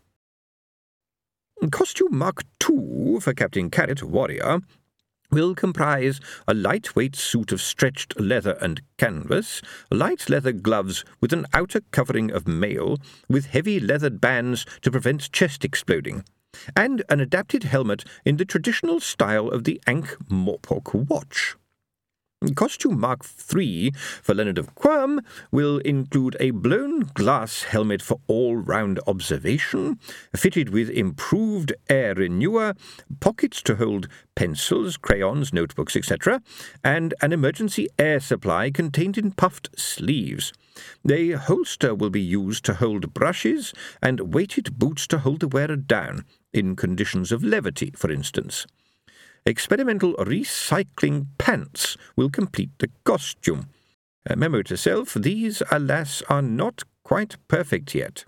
Costume Mark II for Captain Carrot, Warrior, will comprise a lightweight suit of stretched leather and canvas, light leather gloves with an outer covering of mail, with heavy leathered bands to prevent chest exploding, and an adapted helmet in the traditional style of the Ankh-Morpork watch. Costume Mark III for Leonard of Quirm will include a blown glass helmet for all-round observation, fitted with improved air renewer, pockets to hold pencils, crayons, notebooks, etc., and an emergency air supply contained in puffed sleeves. A holster will be used to hold brushes and weighted boots to hold the wearer down, in conditions of levity, for instance. Experimental recycling pants will complete the costume. A memo to self, these, alas, are not quite perfect yet.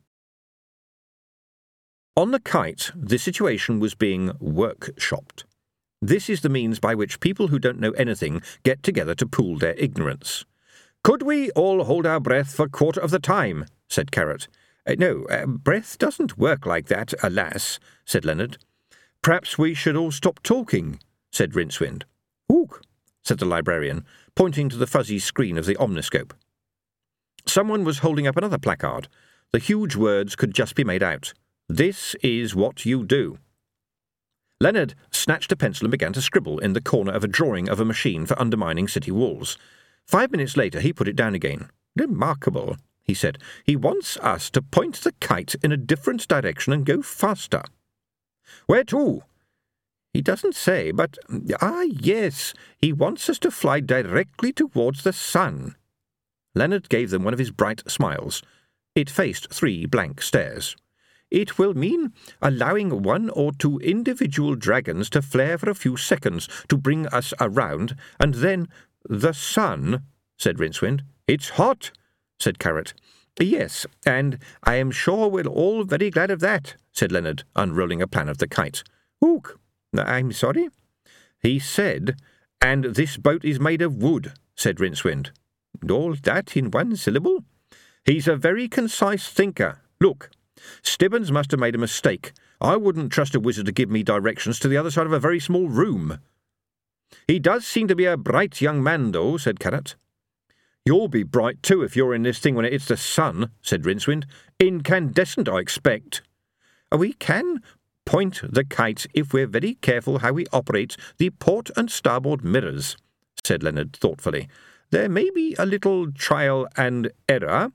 On the kite, the situation was being workshopped. This is the means by which people who don't know anything get together to pool their ignorance. "Could we all hold our breath for a quarter of the time?" said Carrot. No, breath doesn't work like that, alas," said Leonard. "Perhaps we should all stop talking," said Rincewind. "Ook," said the librarian, pointing to the fuzzy screen of the omniscope. Someone was holding up another placard. The huge words could just be made out. "This is what you do." Leonard snatched a pencil and began to scribble in the corner of a drawing of a machine for undermining city walls. 5 minutes later he put it down again. "Remarkable," he said. "He wants us to point the kite in a different direction and go faster." "Where to?" "He doesn't say, but... yes, he wants us to fly directly towards the sun." Leonard gave them one of his bright smiles. It faced 3 blank stares. "It will mean allowing 1 or 2 individual dragons to flare for a few seconds to bring us around, and then..." "The sun," said Rincewind. "It's hot," said Carrot. "Yes, and I am sure we're all very glad of that," said Leonard, unrolling a plan of the kite. "Ook, I'm sorry?" "He said, 'and this boat is made of wood,'" said Rincewind. "All that in 1 syllable? He's a very concise thinker. Look, Stibbons must have made a mistake. I wouldn't trust a wizard to give me directions to the other side of a very small room." "He does seem to be a bright young man, though," said Carrot. "You'll be bright too if you're in this thing when it hits the sun," said Rincewind. "Incandescent, I expect." "We can point the kite if we're very careful how we operate the port and starboard mirrors," said Leonard thoughtfully. "There may be a little trial and error."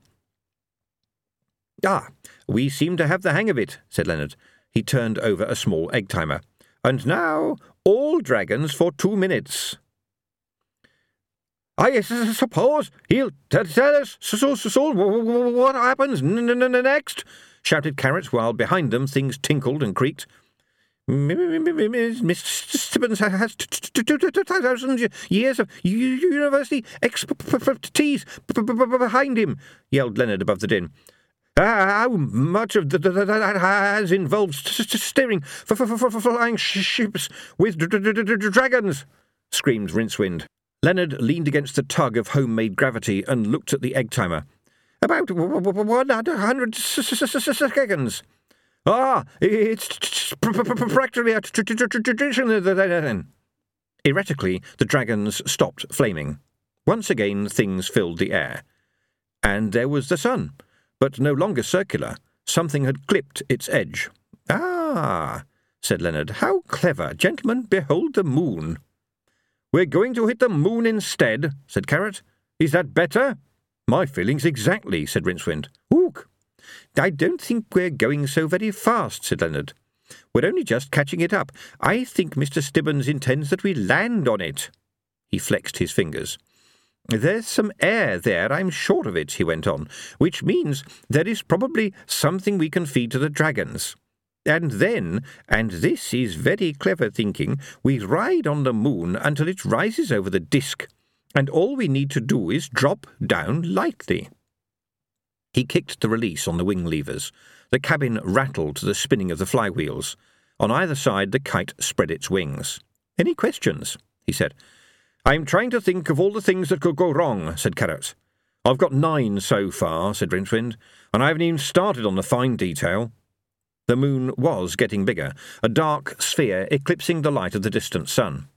"Ah, we seem to have the hang of it," said Leonard. He turned over a small egg timer. "And now, all dragons for 2 minutes." "I suppose he'll tell us so what happens next," shouted Carrot, while behind them things tinkled and creaked. "Mr. Stibbons has 2,000 years of university expertise behind him," yelled Leonard above the din. How much of that has involved steering for flying ships with dragons? Screamed Rincewind. Leonard leaned against the tug of homemade gravity and looked at the egg timer. About 100 seconds. Ah, it's practically a tradition then. Erratically, the dragons stopped flaming. Once again, things filled the air. And there was the sun, but no longer circular. Something had clipped its edge. Ah, said Leonard. How clever. Gentlemen, behold the moon. We're going to hit the moon instead, said Carrot. Is that better? My feelings exactly, said Rincewind. Ook. I don't think we're going so very fast, said Leonard. We're only just catching it up. I think Mr. Stibbons intends that we land on it. He flexed his fingers. There's some air there, I'm sure of it, he went on, which means there is probably something we can feed to the dragons. And then, and this is very clever thinking, we ride on the moon until it rises over the disk, and all we need to do is drop down lightly. He kicked the release on the wing levers. The cabin rattled to the spinning of the flywheels. On either side the kite spread its wings. Any questions? He said. I'm trying to think of all the things that could go wrong, said Carrot. I've got 9 so far, said Rincewind, and I haven't even started on the fine detail. The moon was getting bigger, a dark sphere eclipsing the light of the distant sun.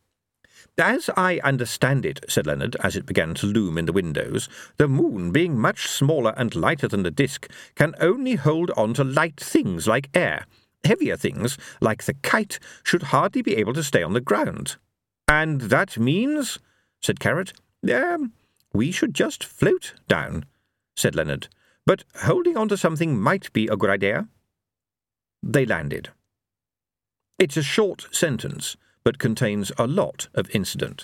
As I understand it, said Leonard, as it began to loom in the windows, the moon, being much smaller and lighter than the disk, can only hold on to light things like air. Heavier things, like the kite, should hardly be able to stay on the ground. And that means, said Carrot, we should just float down, said Leonard. But holding on to something might be a good idea. They landed. It's a short sentence, but contains a lot of incident.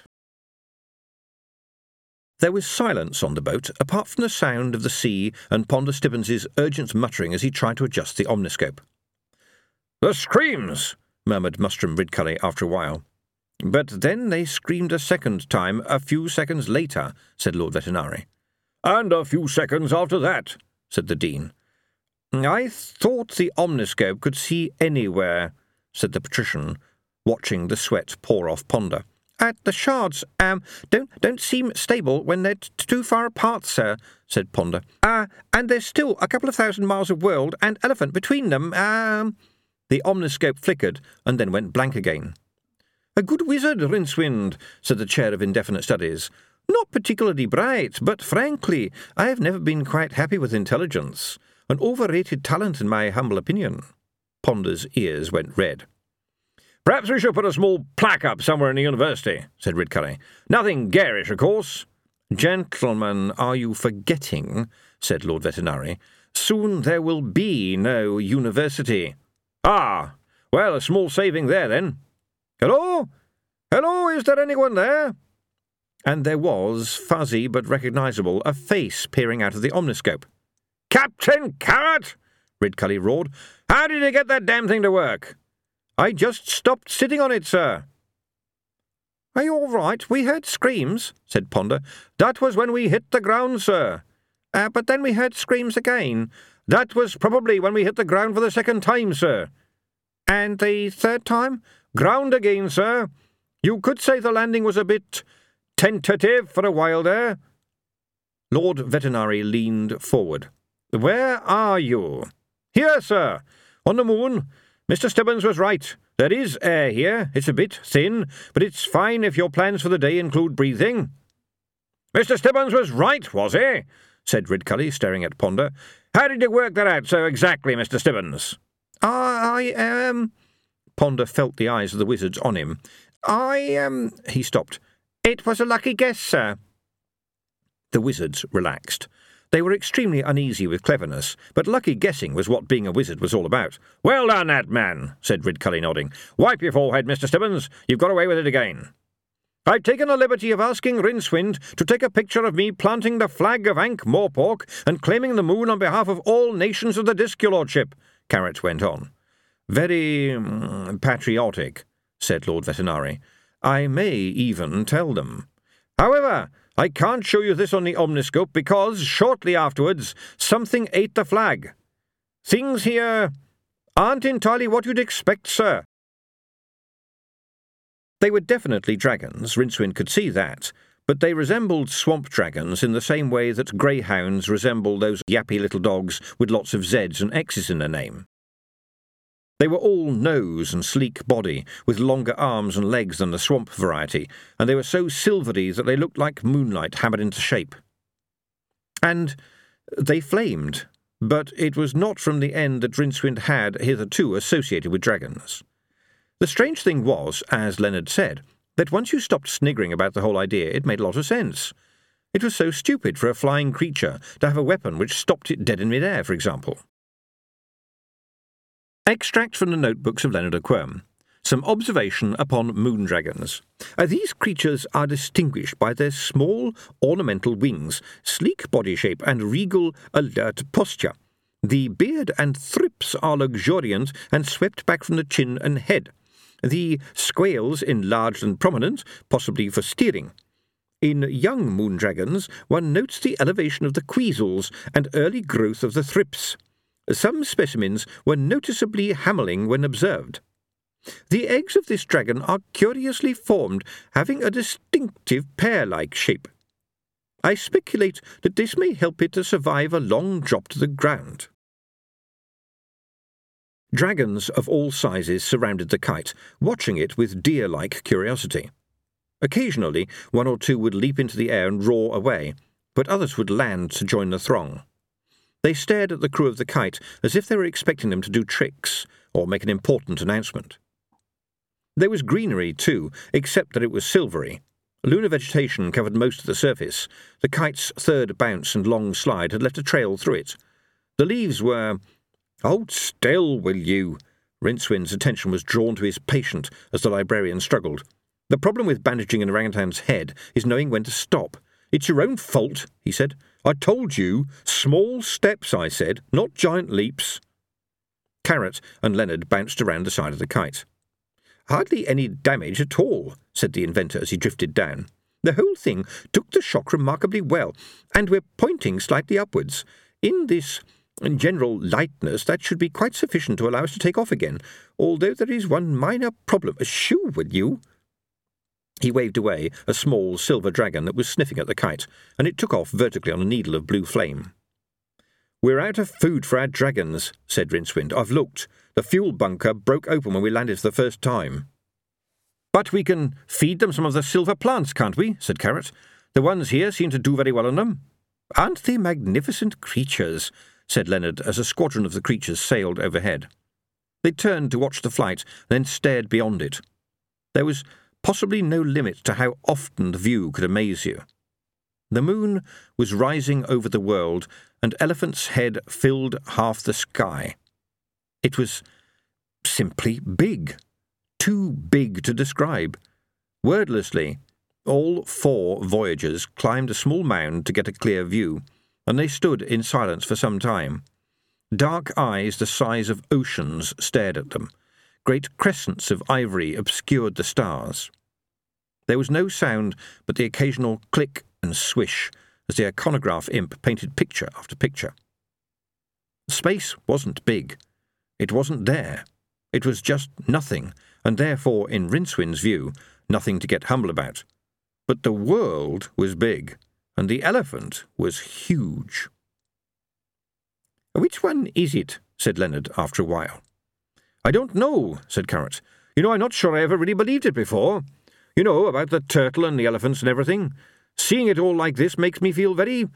There was silence on the boat, apart from the sound of the sea and Ponder Stibbons's urgent muttering as he tried to adjust the omniscope. The screams, murmured Mustrum Ridcully after a while. But then they screamed a second time a few seconds later, said Lord Vetinari. And a few seconds after that, said the Dean. I thought the omniscope could see anywhere, said the patrician, watching the sweat pour off Ponder. The shards, don't seem stable when they're too far apart, sir, said Ponder. And there's still a couple of thousand miles of world and elephant between them, The omniscope flickered and then went blank again. A good wizard, Rincewind, said the Chair of Indefinite Studies. Not particularly bright, but frankly, I have never been quite happy with intelligence. An overrated talent, in my humble opinion. Ponder's ears went red. Perhaps we should put a small plaque up somewhere in the university, said Ridcully. Nothing garish, of course. Gentlemen, are you forgetting, said Lord Vetinari. Soon there will be no university. Ah, well, a small saving there, then. Hello? Hello, is there anyone there? And there was, fuzzy but recognisable, a face peering out of the omniscope. Captain Carrot! Ridcully roared. How did you get that damn thing to work? I just stopped sitting on it, sir. Are you all right? We heard screams, said Ponder. That was when we hit the ground, sir. But then we heard screams again. That was probably when we hit the ground for the second time, sir. And the third time? Ground again, sir. You could say the landing was a bit tentative for a while there. Lord Vetinari leaned forward. Where are you? Here, sir. On the moon. Mr. Stibbons was right. There is air here. It's a bit thin, but it's fine if your plans for the day include breathing. Mr. Stibbons was right, was he? Said Ridcully, staring at Ponder. How did you work that out so exactly, Mr. Stibbons? Ponder felt the eyes of the wizards on him. He stopped. It was a lucky guess, sir. The wizards relaxed. They were extremely uneasy with cleverness, but lucky guessing was what being a wizard was all about. Well done, that man, said Ridcully, nodding. Wipe your forehead, Mr. Stibbons. You've got away with it again. I've taken the liberty of asking Rincewind to take a picture of me planting the flag of Ankh-Morpork and claiming the moon on behalf of all nations of the disk, your lordship, Carrot went on. Very patriotic, said Lord Vetinari. I may even tell them. However, I can't show you this on the omniscope because, shortly afterwards, something ate the flag. Things here aren't entirely what you'd expect, sir. They were definitely dragons, Rincewind could see that, but they resembled swamp dragons in the same way that greyhounds resemble those yappy little dogs with lots of Z's and X's in their name. They were all nose and sleek body, with longer arms and legs than the swamp variety, and they were so silvery that they looked like moonlight hammered into shape. And they flamed, but it was not from the end that Rincewind had hitherto associated with dragons. The strange thing was, as Leonard said, that once you stopped sniggering about the whole idea, it made a lot of sense. It was so stupid for a flying creature to have a weapon which stopped it dead in midair, for example. Extract from the notebooks of Leonard Quirm. Some observation upon moon dragons. These creatures are distinguished by their small, ornamental wings, sleek body shape, and regal, alert posture. The beard and thrips are luxuriant and swept back from the chin and head. The scales enlarged and prominent, possibly for steering. In young moon dragons, one notes the elevation of the queasels and early growth of the thrips. Some specimens were noticeably hameling when observed. The eggs of this dragon are curiously formed, having a distinctive pear-like shape. I speculate that this may help it to survive a long drop to the ground. Dragons of all sizes surrounded the kite, watching it with deer-like curiosity. Occasionally, one or two would leap into the air and roar away, but others would land to join the throng. They stared at the crew of the kite as if they were expecting them to do tricks or make an important announcement. There was greenery, too, except that it was silvery. Lunar vegetation covered most of the surface. The kite's third bounce and long slide had left a trail through it. The leaves were... "Hold still, will you?" Rincewind's attention was drawn to his patient as the librarian struggled. "The problem with bandaging an orangutan's head is knowing when to stop. It's your own fault," he said. "I told you. Small steps, I said, not giant leaps." Carrot and Leonard bounced around the side of the kite. "Hardly any damage at all," said the inventor as he drifted down. "The whole thing took the shock remarkably well, and we're pointing slightly upwards. In this general lightness, that should be quite sufficient to allow us to take off again, although there is one minor problem. Shoo, will you?" He waved away a small silver dragon that was sniffing at the kite, and it took off vertically on a needle of blue flame. "We're out of food for our dragons," said Rincewind. "I've looked. The fuel bunker broke open when we landed for the first time." "But we can feed them some of the silver plants, can't we?" said Carrot. "The ones here seem to do very well on them." "Aren't they magnificent creatures?" said Leonard as a squadron of the creatures sailed overhead. They turned to watch the flight, then stared beyond it. There was possibly no limit to how often the view could amaze you. The moon was rising over the world, and Elephant's head filled half the sky. It was simply big, too big to describe. Wordlessly, all four voyagers climbed a small mound to get a clear view, and they stood in silence for some time. Dark eyes the size of oceans stared at them. Great crescents of ivory obscured the stars. There was no sound but the occasional click and swish as the iconograph imp painted picture after picture. Space wasn't big. It wasn't there. It was just nothing, and therefore, in Rincewind's view, nothing to get humble about. But the world was big, and the elephant was huge. "Which one is it?" said Leonard after a while. "I don't know," said Carrot. I'm not sure I ever really believed it before. About the turtle and the elephants and everything. Seeing it all like this makes me feel very...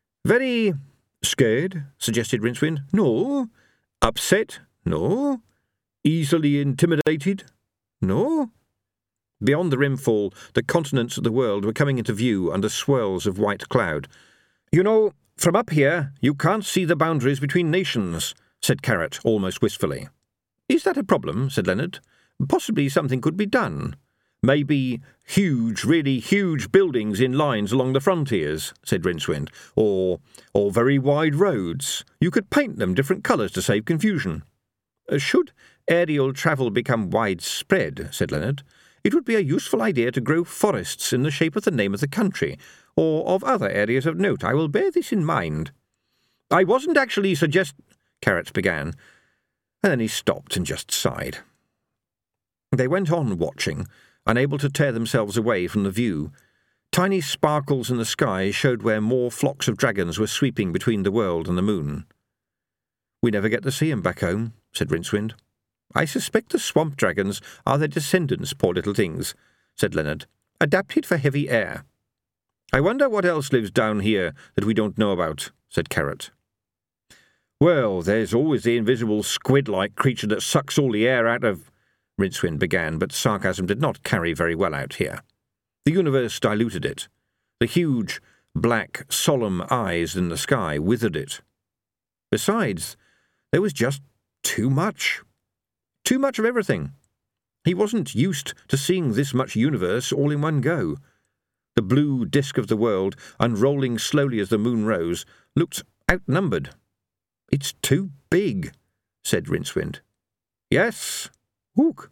Scared, suggested Rincewind. No. Upset? No. Easily intimidated? No. Beyond the rimfall, the continents of the world were coming into view under swirls of white cloud. From up here, you can't see the boundaries between nations, said Carrot almost wistfully. Is that a problem? Said Leonard. Possibly something could be done. Maybe huge, really huge buildings in lines along the frontiers, said Rincewind, or very wide roads. You could paint them different colours to save confusion. Should aerial travel become widespread, said Leonard, it would be a useful idea to grow forests in the shape of the name of the country, or of other areas of note. I will bear this in mind. I wasn't actually Carrot began, and then he stopped and just sighed. They went on watching, unable to tear themselves away from the view. Tiny sparkles in the sky showed where more flocks of dragons were sweeping between the world and the moon. "We never get to see 'em back home," said Rincewind. "I suspect the swamp dragons are their descendants, poor little things," said Leonard, "adapted for heavy air." "I wonder what else lives down here that we don't know about," said Carrot. "Well, there's always the invisible squid-like creature that sucks all the air out of—" Rincewind began, but sarcasm did not carry very well out here. The universe diluted it. The huge, black, solemn eyes in the sky withered it. Besides, there was just too much. Too much of everything. He wasn't used to seeing this much universe all in one go. The blue disk of the world, unrolling slowly as the moon rose, looked outnumbered. "It's too big," said Rincewind. "Yes. Ook."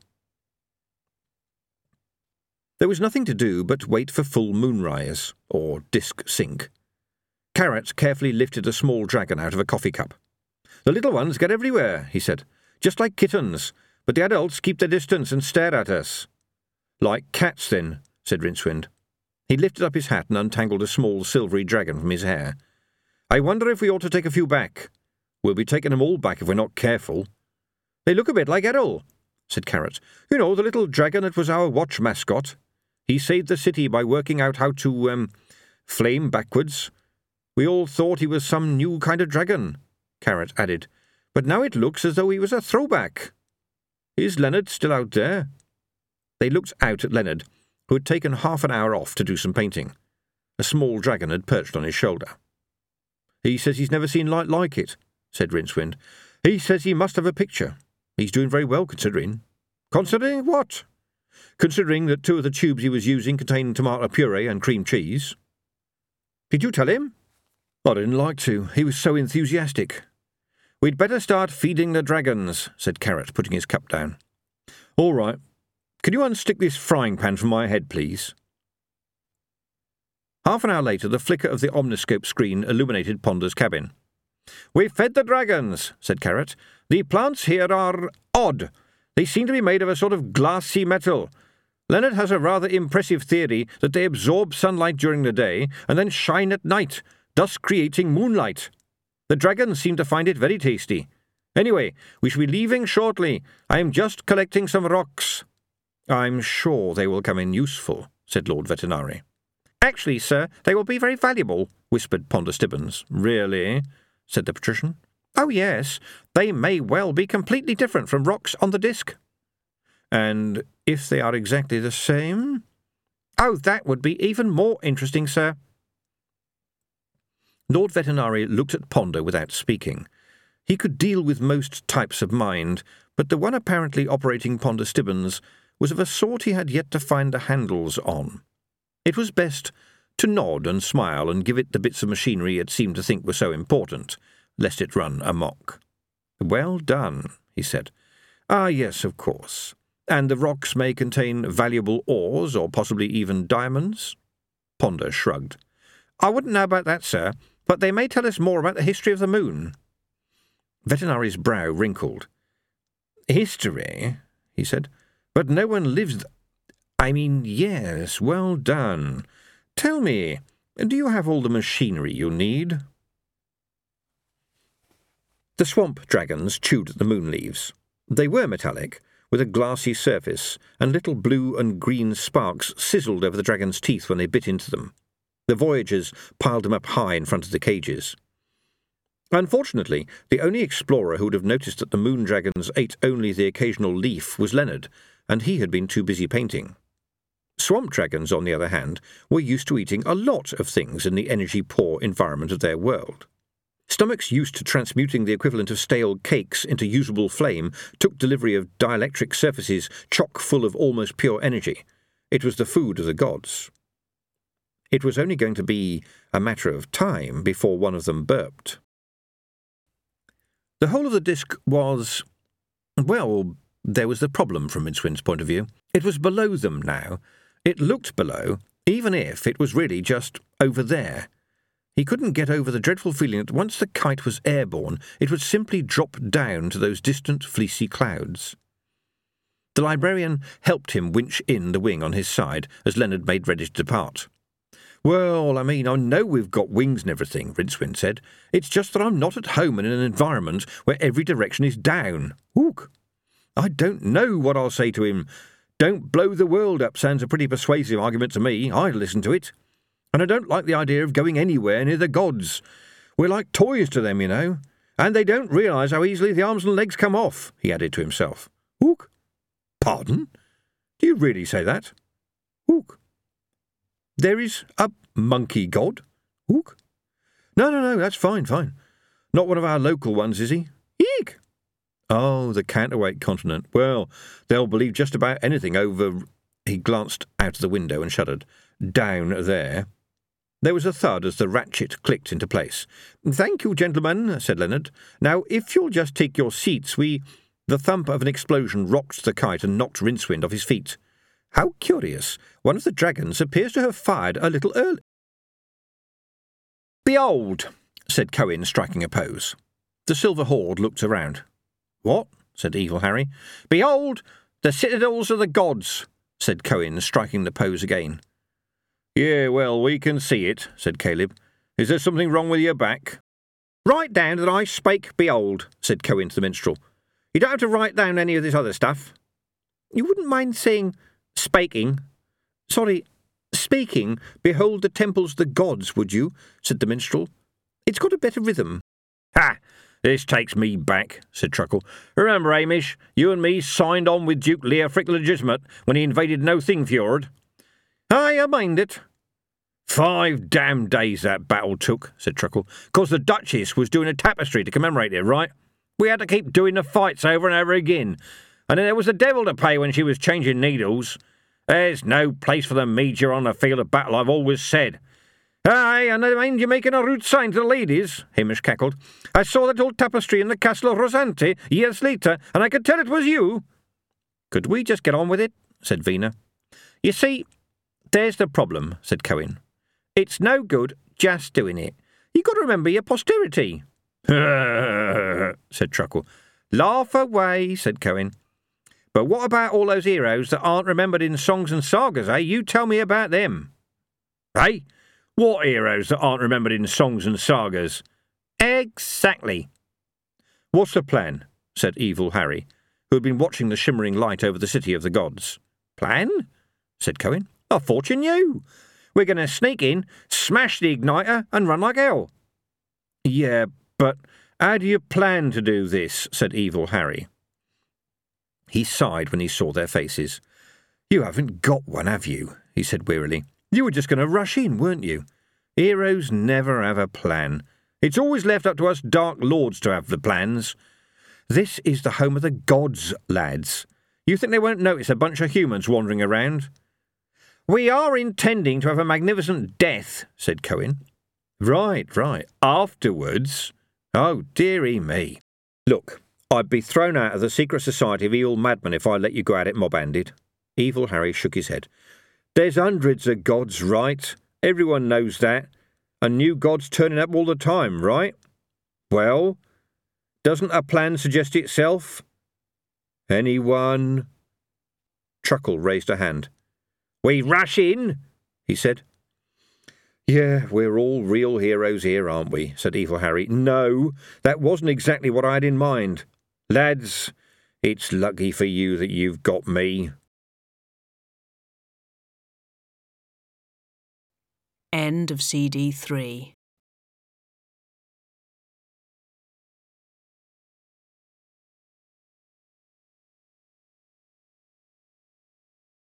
There was nothing to do but wait for full moonrise, or disk sink. Carrot carefully lifted a small dragon out of a coffee cup. "The little ones get everywhere," he said, "just like kittens, but the adults keep their distance and stare at us." "Like cats, then," said Rincewind. He lifted up his hat and untangled a small silvery dragon from his hair. "I wonder if we ought to take a few back. We'll be taking them all back if we're not careful." "They look a bit like Errol," said Carrot. "You know, the little dragon that was our watch mascot. He saved the city by working out how to, flame backwards. We all thought he was some new kind of dragon," Carrot added, "but now it looks as though he was a throwback. Is Leonard still out there?" They looked out at Leonard, who had taken half an hour off to do some painting. A small dragon had perched on his shoulder. "He says he's never seen light like it," said Rincewind. "He says he must have a picture. He's doing very well, considering." "Considering what?" "Considering that 2 of the tubes he was using contained tomato puree and cream cheese." "Did you tell him?" "I didn't like to. He was so enthusiastic." "We'd better start feeding the dragons," said Carrot, putting his cup down. "All right. Can you unstick this frying pan from my head, please?" Half an hour later, the flicker of the omniscope screen illuminated Ponder's cabin. "We've fed the dragons," said Carrot. "The plants here are odd. They seem to be made of a sort of glassy metal. Leonard has a rather impressive theory that they absorb sunlight during the day and then shine at night, thus creating moonlight. The dragons seem to find it very tasty. Anyway, we shall be leaving shortly. I am just collecting some rocks." "I'm sure they will come in useful," said Lord Vetinari. "Actually, sir, they will be very valuable," whispered Ponder Stibbons. "Really?" said the patrician. "Oh, yes. They may well be completely different from rocks on the disk." "And if they are exactly the same?" "Oh, that would be even more interesting, sir." Lord Vetinari looked at Ponder without speaking. He could deal with most types of mind, but the one apparently operating Ponder Stibbons was of a sort he had yet to find the handles on. It was best to nod and smile and give it the bits of machinery it seemed to think were so important, lest it run amok. "Well done," he said. "Ah, yes, of course. And the rocks may contain valuable ores, or possibly even diamonds?" Ponder shrugged. "I wouldn't know about that, sir, but they may tell us more about the history of the moon." Vetinari's brow wrinkled. "History," he said. "But no one lives I mean, yes, well done. Tell me, do you have all the machinery you need?" The swamp dragons chewed at the moon leaves. They were metallic, with a glassy surface, and little blue and green sparks sizzled over the dragon's teeth when they bit into them. The voyagers piled them up high in front of the cages. Unfortunately, the only explorer who would have noticed that the moon dragons ate only the occasional leaf was Leonard, and he had been too busy painting. Swamp dragons, on the other hand, were used to eating a lot of things in the energy-poor environment of their world. Stomachs used to transmuting the equivalent of stale cakes into usable flame took delivery of dielectric surfaces chock full of almost pure energy. It was the food of the gods. It was only going to be a matter of time before one of them burped. The whole of the disk was, well, there was the problem from Rincewind's point of view. It was below them now. It looked below, even if it was really just over there. He couldn't get over the dreadful feeling that once the kite was airborne, it would simply drop down to those distant fleecy clouds. The librarian helped him winch in the wing on his side as Leonard made ready to depart. "Well, I know we've got wings and everything," Rincewind said. "It's just that I'm not at home in an environment where every direction is down. Ook! I don't know what I'll say to him. Don't blow the world up sounds a pretty persuasive argument to me. I'd listen to it. And I don't like the idea of going anywhere near the gods. We're like toys to them, you know. And they don't realise how easily the arms and legs come off," he added to himself. "Ook! Pardon? Do you really say that? Ook! There is a monkey god? Ook! No, that's fine. Not one of our local ones, is he? Eek! Oh, the counterweight continent. Well, they'll believe just about anything over—" He glanced out of the window and shuddered. "Down there." There was a thud as the ratchet clicked into place. "Thank you, gentlemen," said Leonard. "Now, if you'll just take your seats, we—" The thump of an explosion rocked the kite and knocked Rincewind off his feet. "How curious. One of the dragons appears to have fired a little early." "Behold," said Cohen, striking a pose. The Silver Horde looked around. "What?" said Evil Harry. "Behold, the citadels of the gods," said Cohen, striking the pose again. "Yeah, well, we can see it," said Caleb. "Is there something wrong with your back?" "Write down that I spake behold," said Cohen to the minstrel. "You don't have to write down any of this other stuff. You wouldn't mind saying speaking, behold the temples of the gods, would you?" said the minstrel. "It's got a better rhythm." "Ha! This takes me back," said Truckle. "Remember, Hamish, you and me signed on with Duke Leofric the Legitimate when he invaded Nothingfjord?" "Aye, I mind it." 5 damn days that battle took," said Truckle, "'cause the Duchess was doing a tapestry to commemorate it, right? We had to keep doing the fights over and over again, and then there was the devil to pay when she was changing needles. There's no place for the Major on the field of battle, I've always said." "Aye, and I mind you making a rude sign to the ladies," Hamish cackled. "I saw that old tapestry in the castle of Rosante years later, and I could tell it was you." "Could we just get on with it?" said Vina. "You see, there's the problem," said Cohen. "It's no good just doing it. You got to remember your posterity." said Truckle. "Laugh away," said Cohen. "But what about all those heroes that aren't remembered in songs and sagas, eh? You tell me about them." "Eh? What heroes that aren't remembered in songs and sagas?" "Exactly." "What's the plan?" said Evil Harry, who had been watching the shimmering light over the city of the gods. "Plan?" said Cohen. "I thought you knew. We're going to sneak in, smash the igniter, and run like hell." "Yeah, but how do you plan to do this?" said Evil Harry. He sighed when he saw their faces. "You haven't got one, have you?" he said wearily. "You were just going to rush in, weren't you? Heroes never have a plan. It's always left up to us Dark Lords to have the plans. This is the home of the gods, lads. You think they won't notice a bunch of humans wandering around?" "We are intending to have a magnificent death," said Cohen. Right. Afterwards? Oh, dearie me. Look, I'd be thrown out of the secret society of evil madmen if I let you go at it mob-handed." Evil Harry shook his head. "There's hundreds of gods, right? Everyone knows that. And new gods turning up all the time, right? Well, doesn't a plan suggest itself? Anyone?" Truckle raised a hand. "We rush in," he said. "Yeah, we're all real heroes here, aren't we?" said Evil Harry. "No, that wasn't exactly what I had in mind. Lads, it's lucky for you that you've got me." End of CD 3.